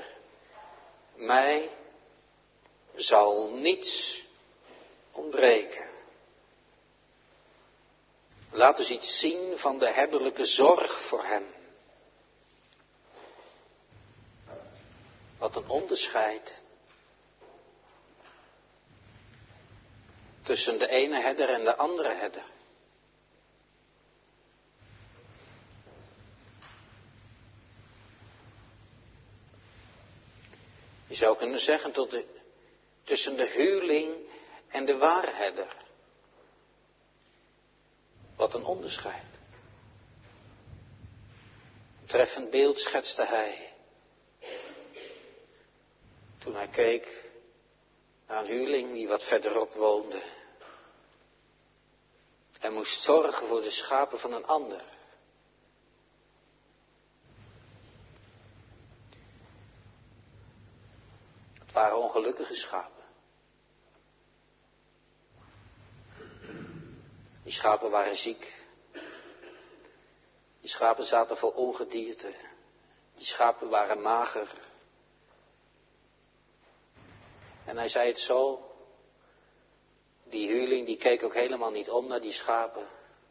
S1: Mij zal niets ontbreken. Laat dus iets zien van de herderlijke zorg voor hem. Wat een onderscheid tussen de ene herder en de andere herder. Je zou kunnen zeggen tot de, tussen de huurling en de waarherder. Wat een onderscheid. Een treffend beeld schetste hij. Toen hij keek naar een huurling die wat verderop woonde. En moest zorgen voor de schapen van een ander. Het waren ongelukkige schapen. Die schapen waren ziek. Die schapen zaten vol ongedierte. Die schapen waren mager. En hij zei het zo. Die huurling die keek ook helemaal niet om naar die schapen.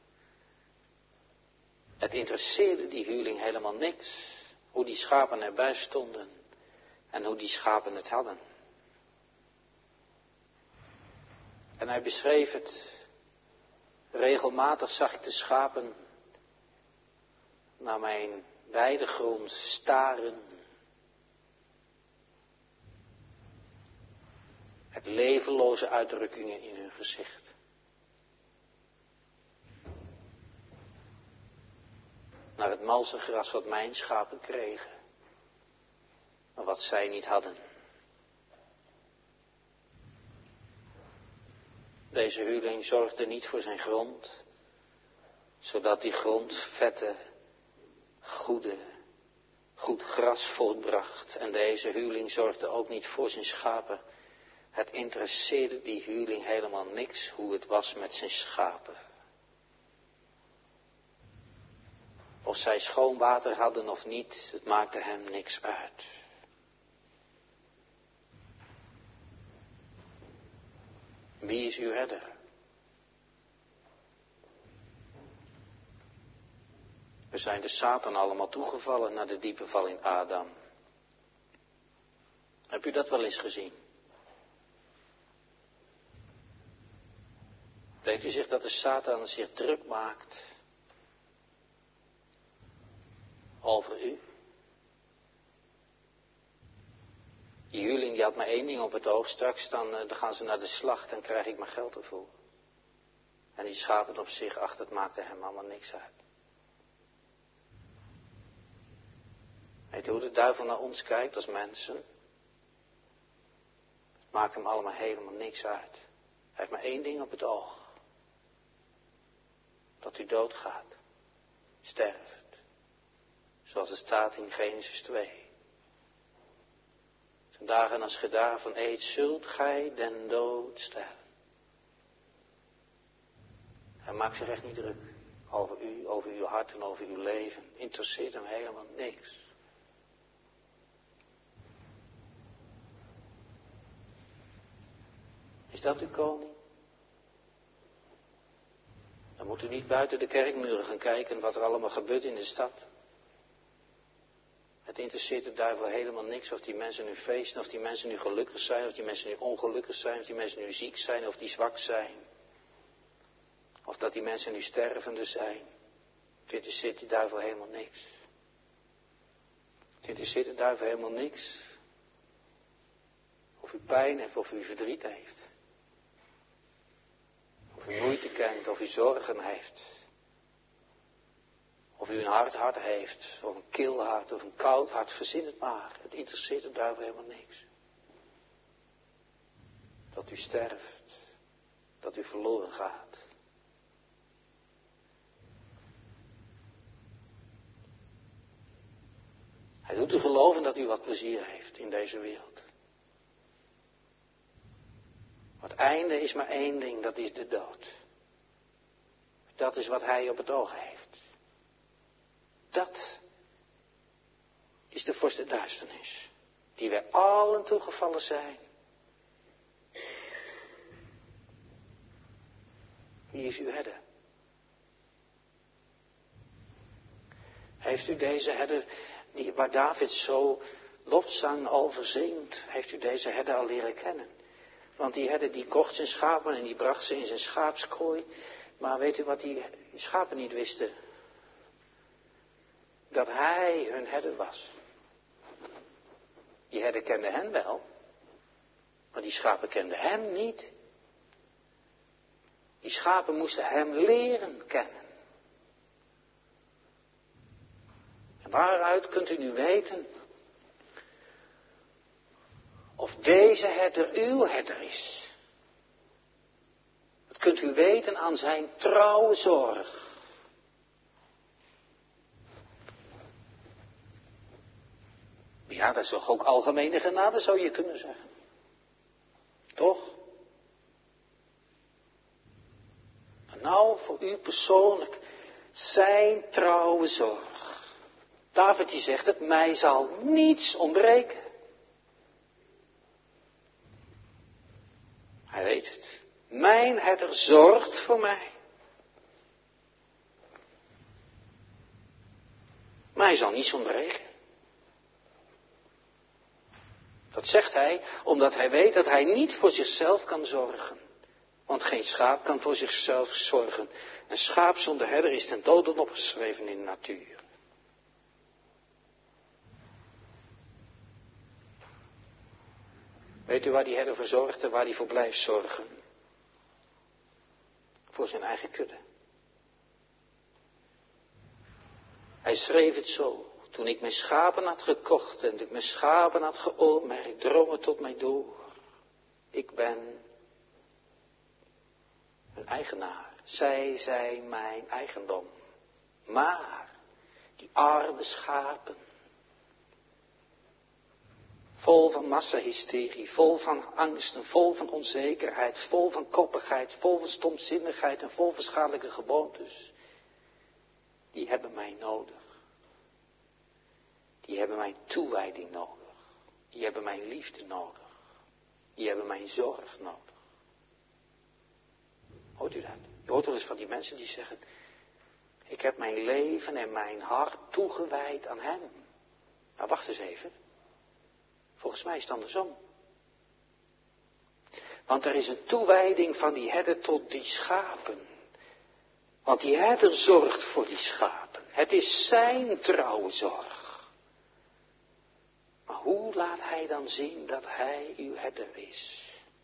S1: Het interesseerde die huurling helemaal niks. Hoe die schapen erbij stonden. En hoe die schapen het hadden. En hij beschreef het. Regelmatig zag ik de schapen naar mijn weidegrond staren. Met levenloze uitdrukkingen in hun gezicht. Naar het malse gras wat mijn schapen kregen. Maar wat zij niet hadden. Deze huurling zorgde niet voor zijn grond, zodat die grond vette, goede, goed gras voortbracht. En deze huurling zorgde ook niet voor zijn schapen. Het interesseerde die huurling helemaal niks hoe het was met zijn schapen. Of zij schoon water hadden of niet, het maakte hem niks uit. Wie is uw herder? We zijn de Satan allemaal toegevallen na de diepe val in Adam. Heb u dat wel eens gezien? Denkt u zich dat de Satan zich druk maakt over u? Die huurling die had maar één ding op het oog. Straks dan, uh, dan gaan ze naar de slacht en krijg ik mijn geld ervoor. En die schapen op zich, ach, dat maakte hem allemaal niks uit. Weet u hoe de duivel naar ons kijkt als mensen? Het maakt hem allemaal helemaal niks uit. Hij heeft maar één ding op het oog. Dat u doodgaat. Sterft. Zoals het staat in Genesis twee. Ten dagen als ge daarvan eet, zult gij den dood sterven. Hij maakt zich echt niet druk. Over u, over uw hart en over uw leven. Interesseert hem helemaal niks. Is dat uw koning? Dan moet u niet buiten de kerkmuren gaan kijken wat er allemaal gebeurt in de stad. Het interesseert de duivel helemaal niks of die mensen nu feesten, of die mensen nu gelukkig zijn, of die mensen nu ongelukkig zijn, of die mensen nu ziek zijn, of die zwak zijn. Of dat die mensen nu stervende zijn. Het interesseert de duivel helemaal niks. Het interesseert de duivel helemaal niks. Of u pijn heeft, of u verdriet heeft. Of u moeite kent, of u zorgen heeft. Of u een hard hart heeft, of een kil hart, of een koud hart, verzin het maar. Het interesseert de duivel helemaal niks. Dat u sterft, dat u verloren gaat. Hij doet u geloven dat u wat plezier heeft in deze wereld. Maar het einde is maar één ding, dat is de dood. Dat is wat hij op het oog heeft. Dat is de vorst der duisternis, die wij allen toegevallen zijn. Wie is uw herder? Heeft u deze herder, die, waar David zo lofzang over zingt, heeft u deze herder al leren kennen? Want die herder die kocht zijn schapen en die bracht ze in zijn schaapskooi. Maar weet u wat die schapen niet wisten? Dat hij hun herder was. Die herder kende hen wel, maar die schapen kenden hem niet. Die schapen moesten hem leren kennen. En waaruit kunt u nu weten of deze herder uw herder is? Dat kunt u weten aan zijn trouwe zorg. Ja, dat is toch ook algemene genade, zou je kunnen zeggen. Toch? Maar nou, voor u persoonlijk, zijn trouwe zorg. David die zegt het, mij zal niets ontbreken. Hij weet het. Mijn herder zorgt voor mij. Mij zal niets ontbreken. Dat zegt hij omdat hij weet dat hij niet voor zichzelf kan zorgen. Want geen schaap kan voor zichzelf zorgen. Een schaap zonder herder is ten dode opgeschreven in de natuur. Weet u waar die herder voor zorgt en waar hij voor blijft zorgen? Voor zijn eigen kudde. Hij schreef het zo. Toen ik mijn schapen had gekocht en ik mijn schapen had geoormerkt, drong het tot mij door. Ik ben een eigenaar. Zij zijn mijn eigendom. Maar die arme schapen, vol van massahysterie, vol van angsten, vol van onzekerheid, vol van koppigheid, vol van stomzinnigheid en vol van schadelijke gewoontes, die hebben mij nodig. Die hebben mijn toewijding nodig. Die hebben mijn liefde nodig. Die hebben mijn zorg nodig. Hoort u dat? Je hoort wel eens van die mensen die zeggen, ik heb mijn leven en mijn hart toegewijd aan hem. Maar wacht eens even. Volgens mij is het andersom. Want er is een toewijding van die herder tot die schapen. Want die herder zorgt voor die schapen. Het is zijn trouwe zorg. Maar hoe laat hij dan zien dat hij uw herder is?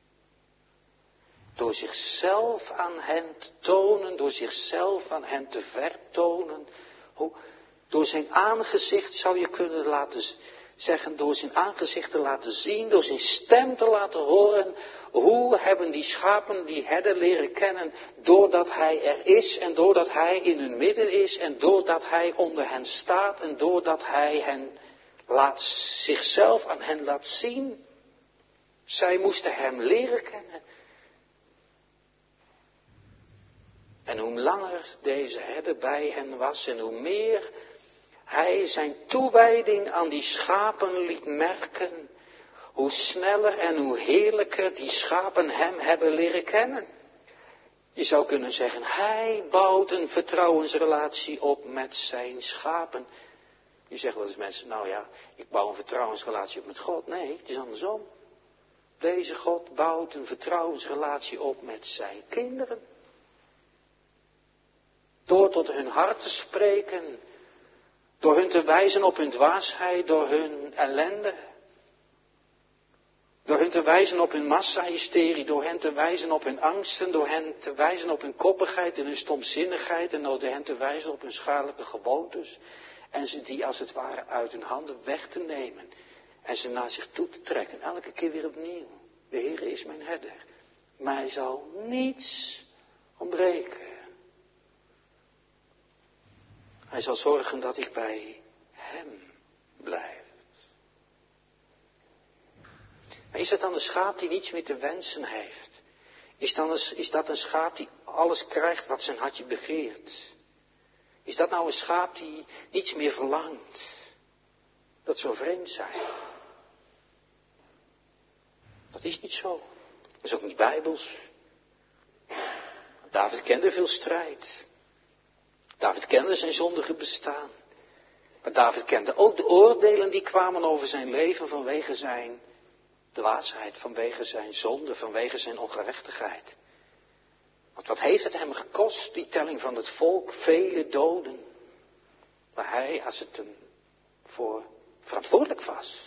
S1: Door zichzelf aan hen te tonen, door zichzelf aan hen te vertonen. Hoe, door zijn aangezicht zou je kunnen laten zeggen, door zijn aangezicht te laten zien, door zijn stem te laten horen. Hoe hebben die schapen die herder leren kennen? Doordat hij er is en doordat hij in hun midden is en doordat hij onder hen staat en doordat hij hen laat zichzelf aan hen laat zien. Zij moesten hem leren kennen. En hoe langer deze herder bij hen was en hoe meer hij zijn toewijding aan die schapen liet merken, hoe sneller en hoe heerlijker die schapen hem hebben leren kennen. Je zou kunnen zeggen, hij bouwt een vertrouwensrelatie op met zijn schapen. Je zegt wel eens mensen, nou ja, ik bouw een vertrouwensrelatie op met God. Nee, het is andersom. Deze God bouwt een vertrouwensrelatie op met zijn kinderen. Door tot hun hart te spreken. Door hun te wijzen op hun dwaasheid, door hun ellende. Door hen te wijzen op hun massahysterie, door hen te wijzen op hun angsten, door hen te wijzen op hun koppigheid en hun stomzinnigheid en door hen te wijzen op hun schadelijke gewoontes. En ze die als het ware uit hun handen weg te nemen en ze naar zich toe te trekken. Elke keer weer opnieuw. De Heer is mijn herder. Mij zal niets ontbreken. Hij zal zorgen dat ik bij hem blijf. Maar is dat dan een schaap die niets meer te wensen heeft? Is, dan een, is dat een schaap die alles krijgt wat zijn hartje begeert? Is dat nou een schaap die niets meer verlangt? Dat zou vreemd zijn. Dat is niet zo. Dat is ook niet bijbels. David kende veel strijd. David kende zijn zondige bestaan. Maar David kende ook de oordelen die kwamen over zijn leven vanwege zijn dwaasheid, vanwege zijn zonde, vanwege zijn ongerechtigheid. Want wat heeft het hem gekost, die telling van het volk, vele doden. Maar hij, als het hem voor verantwoordelijk was.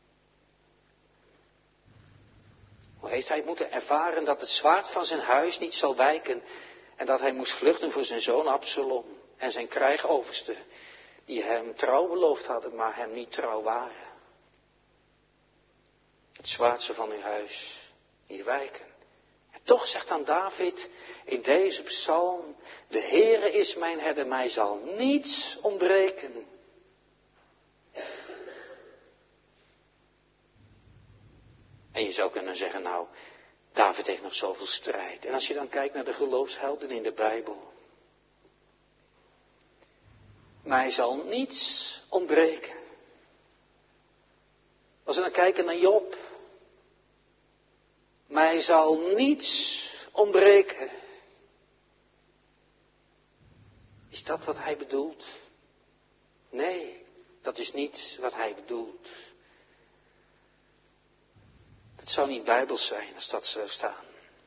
S1: Hoe heeft hij moeten ervaren dat het zwaard van zijn huis niet zal wijken en dat hij moest vluchten voor zijn zoon Absalom en zijn krijgoversten die hem trouw beloofd hadden, maar hem niet trouw waren. Het zwaard zal van uw huis niet wijken. En toch zegt dan David in deze psalm, de Heere is mijn herder, mij zal niets ontbreken. En je zou kunnen zeggen, nou, David heeft nog zoveel strijd. En als je dan kijkt naar de geloofshelden in de Bijbel. Mij zal niets ontbreken. Als we dan kijken naar Job. Mij zal niets ontbreken. Is dat wat hij bedoelt? Nee, dat is niet wat hij bedoelt. Het zou niet bijbels zijn als dat zou staan.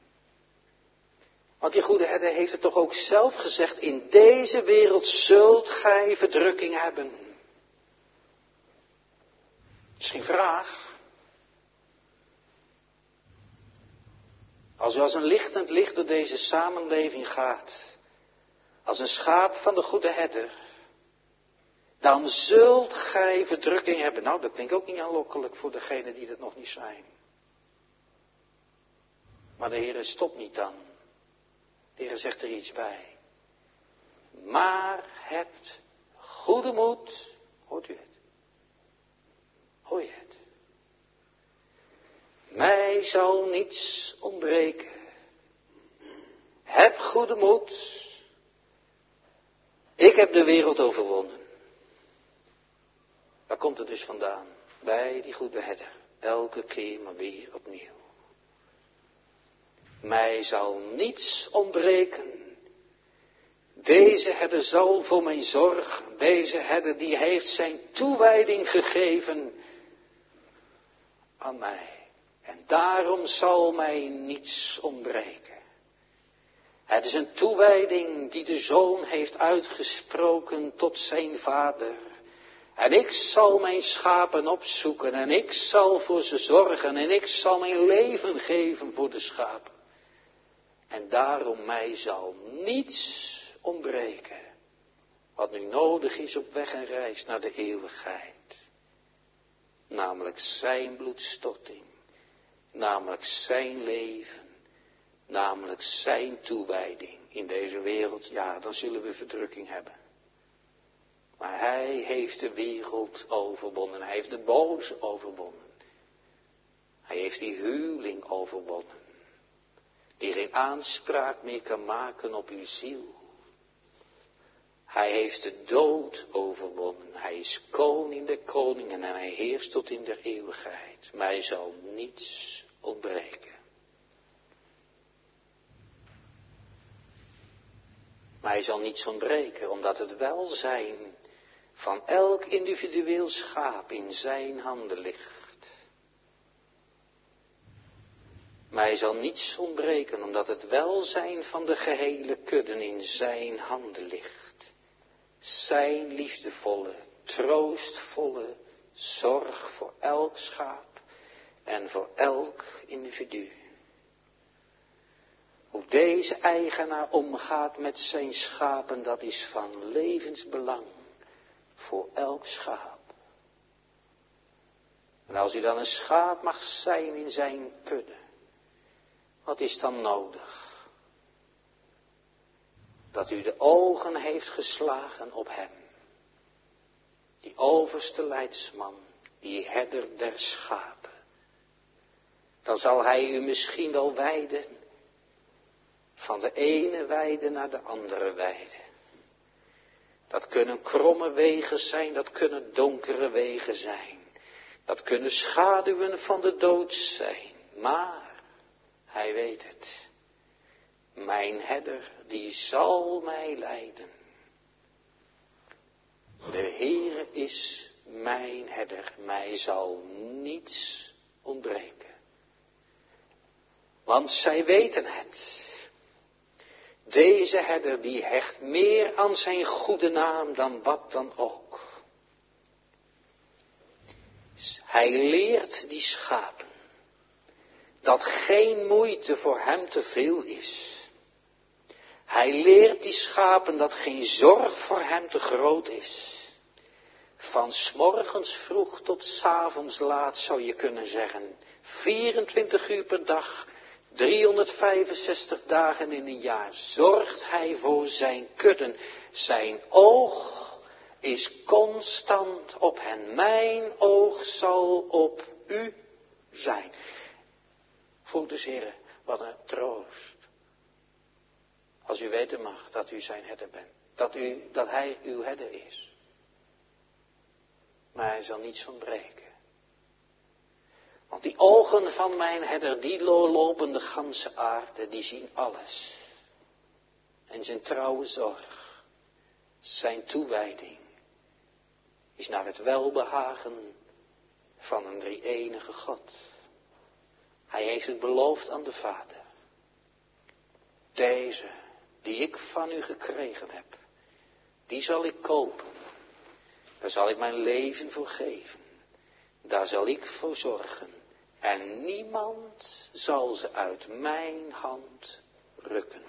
S1: Want die goede herder heeft het toch ook zelf gezegd, in deze wereld zult gij verdrukking hebben. Misschien vraag. Als u als een lichtend licht door deze samenleving gaat, als een schaap van de goede herder, dan zult gij verdrukking hebben. Nou, dat klinkt ook niet aanlokkelijk voor degenen die dat nog niet zijn. Maar de Heer stopt niet dan. De Heer zegt er iets bij. Maar hebt goede moed. Hoort u het? Hoor je het? Mij zal niets ontbreken. Heb goede moed. Ik heb de wereld overwonnen. Waar komt het dus vandaan? Bij die goede herder. Elke keer maar weer opnieuw. Mij zal niets ontbreken. Deze herder zal voor mij zorgen. Deze herder die heeft zijn toewijding gegeven aan mij. En daarom zal mij niets ontbreken. Het is een toewijding die de zoon heeft uitgesproken tot zijn vader. En ik zal mijn schapen opzoeken en ik zal voor ze zorgen en ik zal mijn leven geven voor de schapen. En daarom mij zal niets ontbreken wat nu nodig is op weg en reis naar de eeuwigheid. Namelijk zijn bloedstorting, namelijk zijn leven, namelijk zijn toewijding in deze wereld. Ja, dan zullen we verdrukking hebben. Maar hij heeft de wereld overwonnen, hij heeft de boze overwonnen. Hij heeft die huwelijk overwonnen. Die geen aanspraak meer kan maken op uw ziel. Hij heeft de dood overwonnen. Hij is koning der koningen en hij heerst tot in der eeuwigheid. Mij zal niets ontbreken. Mij zal niets ontbreken, omdat het welzijn van elk individueel schaap in zijn handen ligt. Mij zal niets ontbreken, omdat het welzijn van de gehele kudde in zijn handen ligt. Zijn liefdevolle, troostvolle zorg voor elk schaap en voor elk individu. Hoe deze eigenaar omgaat met zijn schapen, dat is van levensbelang voor elk schaap. En als u dan een schaap mag zijn in zijn kudde, wat is dan nodig? Dat u de ogen heeft geslagen op hem. Die overste leidsman, die herder der schapen. Dan zal hij u misschien wel wijden van de ene weide naar de andere weide. Dat kunnen kromme wegen zijn, dat kunnen donkere wegen zijn. Dat kunnen schaduwen van de dood zijn, maar hij weet het. Mijn herder, die zal mij leiden. De Heere is mijn herder, mij zal niets ontbreken. Want zij weten het. Deze herder die hecht meer aan zijn goede naam dan wat dan ook. Hij leert die schapen dat geen moeite voor hem te veel is. Hij leert die schapen dat geen zorg voor hem te groot is. Van 's morgens vroeg tot 's avonds laat zou je kunnen zeggen. vierentwintig uur per dag, driehonderdvijfenzestig dagen in een jaar zorgt hij voor zijn kudden. Zijn oog is constant op hen. Mijn oog zal op u zijn. Voelt dus, Heere, wat een troost. Als u weten mag dat u zijn herder bent. Dat, u, dat hij uw herder is. Maar hij zal niets ontbreken. Want die ogen van mijn herder, die lopen de ganse aarde, die zien alles. En zijn trouwe zorg, zijn toewijding, is naar het welbehagen van een drie-enige God. Hij heeft het beloofd aan de Vader. Deze, die ik van u gekregen heb, die zal ik kopen. Daar zal ik mijn leven voor geven. Daar zal ik voor zorgen. En niemand zal ze uit mijn hand rukken.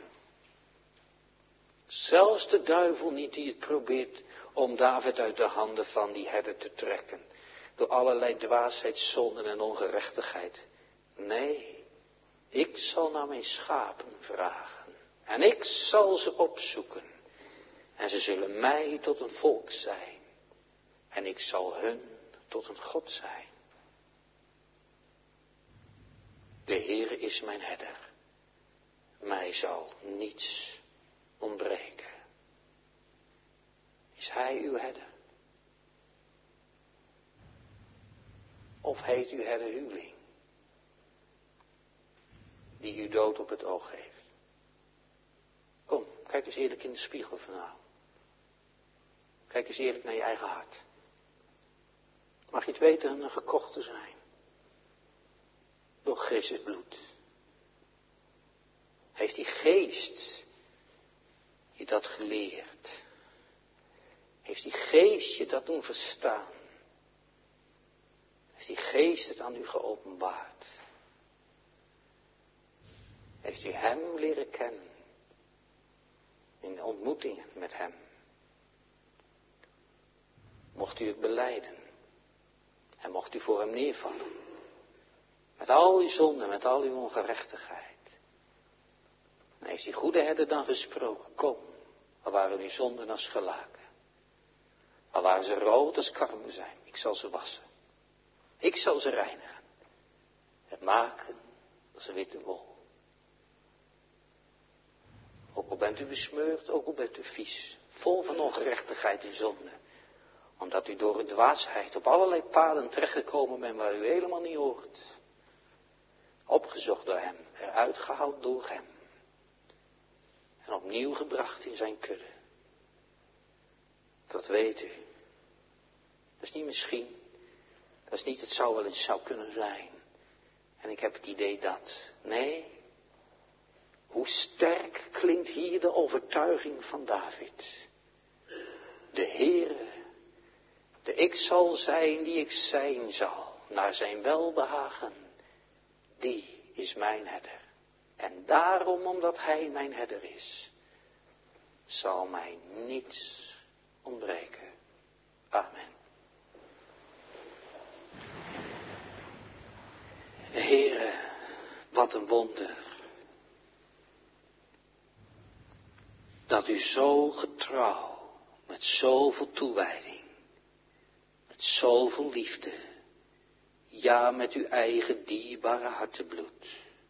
S1: Zelfs de duivel niet die het probeert om David uit de handen van die herder te trekken. Door allerlei dwaasheid, zonden en ongerechtigheid. Nee, ik zal naar mijn schapen vragen. En ik zal ze opzoeken. En ze zullen mij tot een volk zijn. En ik zal hun tot een God zijn. De Heere is mijn herder. Mij zal niets ontbreken. Is Hij uw herder? Of heet uw herder huwelijk? Die u dood op het oog heeft. Kom, kijk eens eerlijk in de spiegel vanavond. Kijk eens eerlijk naar je eigen hart. Mag je het weten een gekochte zijn? Door Christus bloed. Heeft die geest je dat geleerd? Heeft die geest je dat doen verstaan? Heeft die geest het aan u geopenbaard? Heeft u hem leren kennen? In de ontmoetingen met hem. Mocht u het belijden. En mocht u voor hem neervallen. Met al uw zonden, met al uw ongerechtigheid. En heeft die goede herder dan gesproken. Kom, al waren uw zonden als gelaken. Al waren ze rood als karmozijn. Ik zal ze wassen. Ik zal ze reinigen. En maken als een witte wol. Ook al bent u besmeurd, ook al bent u vies. Vol van ongerechtigheid en zonde. Omdat u door uw dwaasheid op allerlei paden terechtgekomen bent waar u helemaal niet hoort. Opgezocht door hem, eruit gehaald door hem. En opnieuw gebracht in zijn kudde. Dat weet u. Dat is niet misschien. Dat is niet het zou wel eens zou kunnen zijn. En ik heb het idee dat. Nee. Hoe sterk klinkt hier de overtuiging van David. De Heere, de ik zal zijn die ik zijn zal, naar zijn welbehagen, die is mijn herder. En daarom, omdat hij mijn herder is, zal mij niets ontbreken. Amen. Heere, wat een wonder. Dat u zo getrouw, met zoveel toewijding, met zoveel liefde, ja met uw eigen dierbare hartebloed,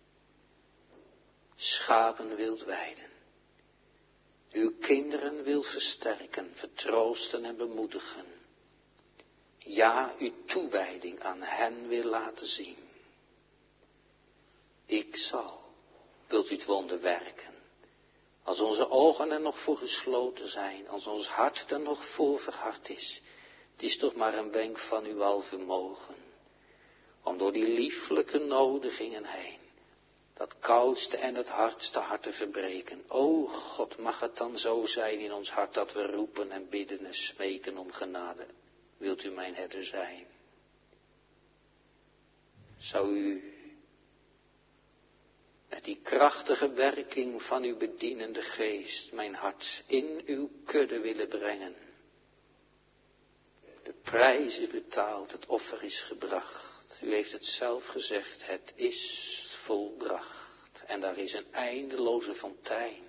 S1: schapen wilt weiden, uw kinderen wilt versterken, vertroosten en bemoedigen, ja uw toewijding aan hen wil laten zien. Ik zal, wilt u het wonder werken, Als onze ogen er nog voor gesloten zijn, als ons hart er nog voor verhard is, het is toch maar een wenk van uw alvermogen, om door die lieflijke nodigingen heen, dat koudste en het hardste hart te verbreken. O God, mag het dan zo zijn in ons hart dat we roepen en bidden en smeken om genade. Wilt u mijn herder zijn? Zou u met die krachtige werking van uw bedienende geest mijn hart in uw kudde willen brengen? De prijs is betaald, het offer is gebracht. U heeft het zelf gezegd, het is volbracht. En daar is een eindeloze fontein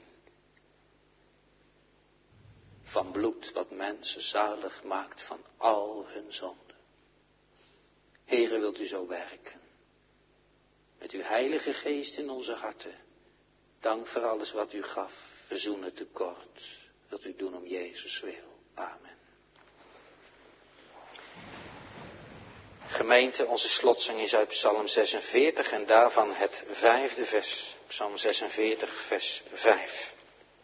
S1: van bloed wat mensen zalig maakt van al hun zonden. Heere, wilt u zo werken? Met uw heilige geest in onze harten. Dank voor alles wat u gaf. Verzoen het tekort. Wilt u doen om Jezus wil. Amen. Gemeente, onze slotzang is uit Psalm zesenveertig en daarvan het vijfde vers. Psalm zesenveertig, vers vijf.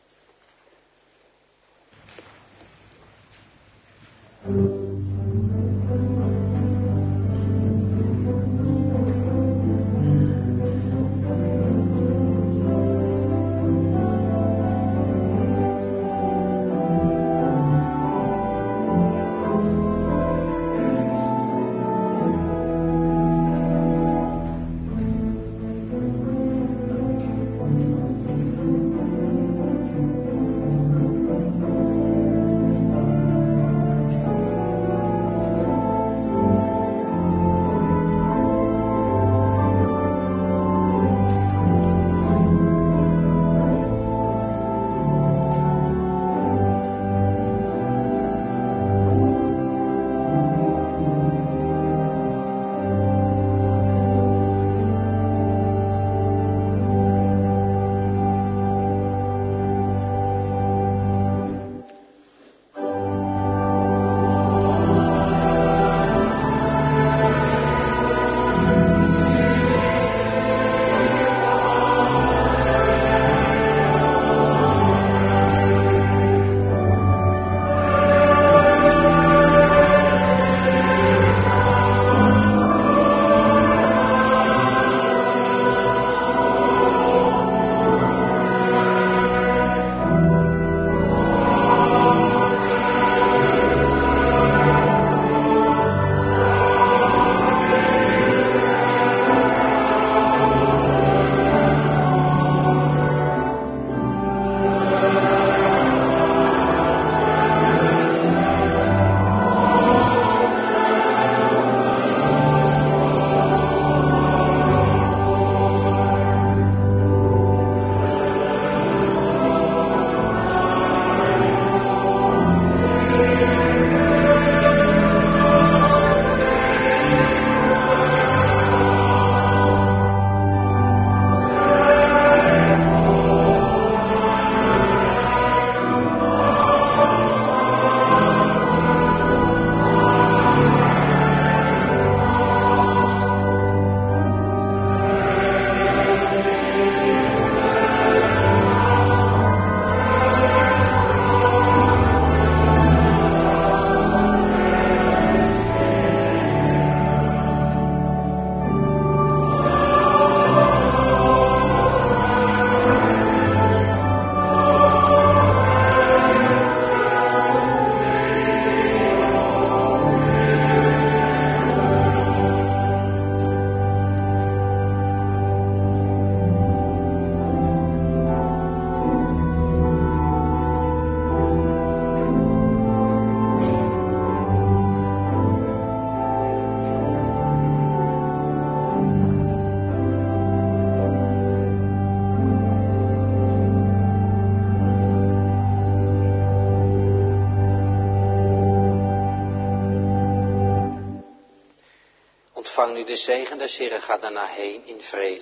S1: Ontvang nu de zegen des Heeren, ga daarna heen in vrede.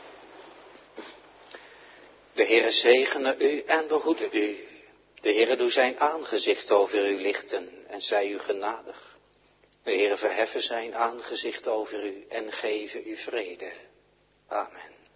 S1: De Heere zegene u en behoede u. De Heere doe zijn aangezicht over u lichten en zij u genadig. De Heere verheffen zijn aangezicht over u en geven u vrede. Amen.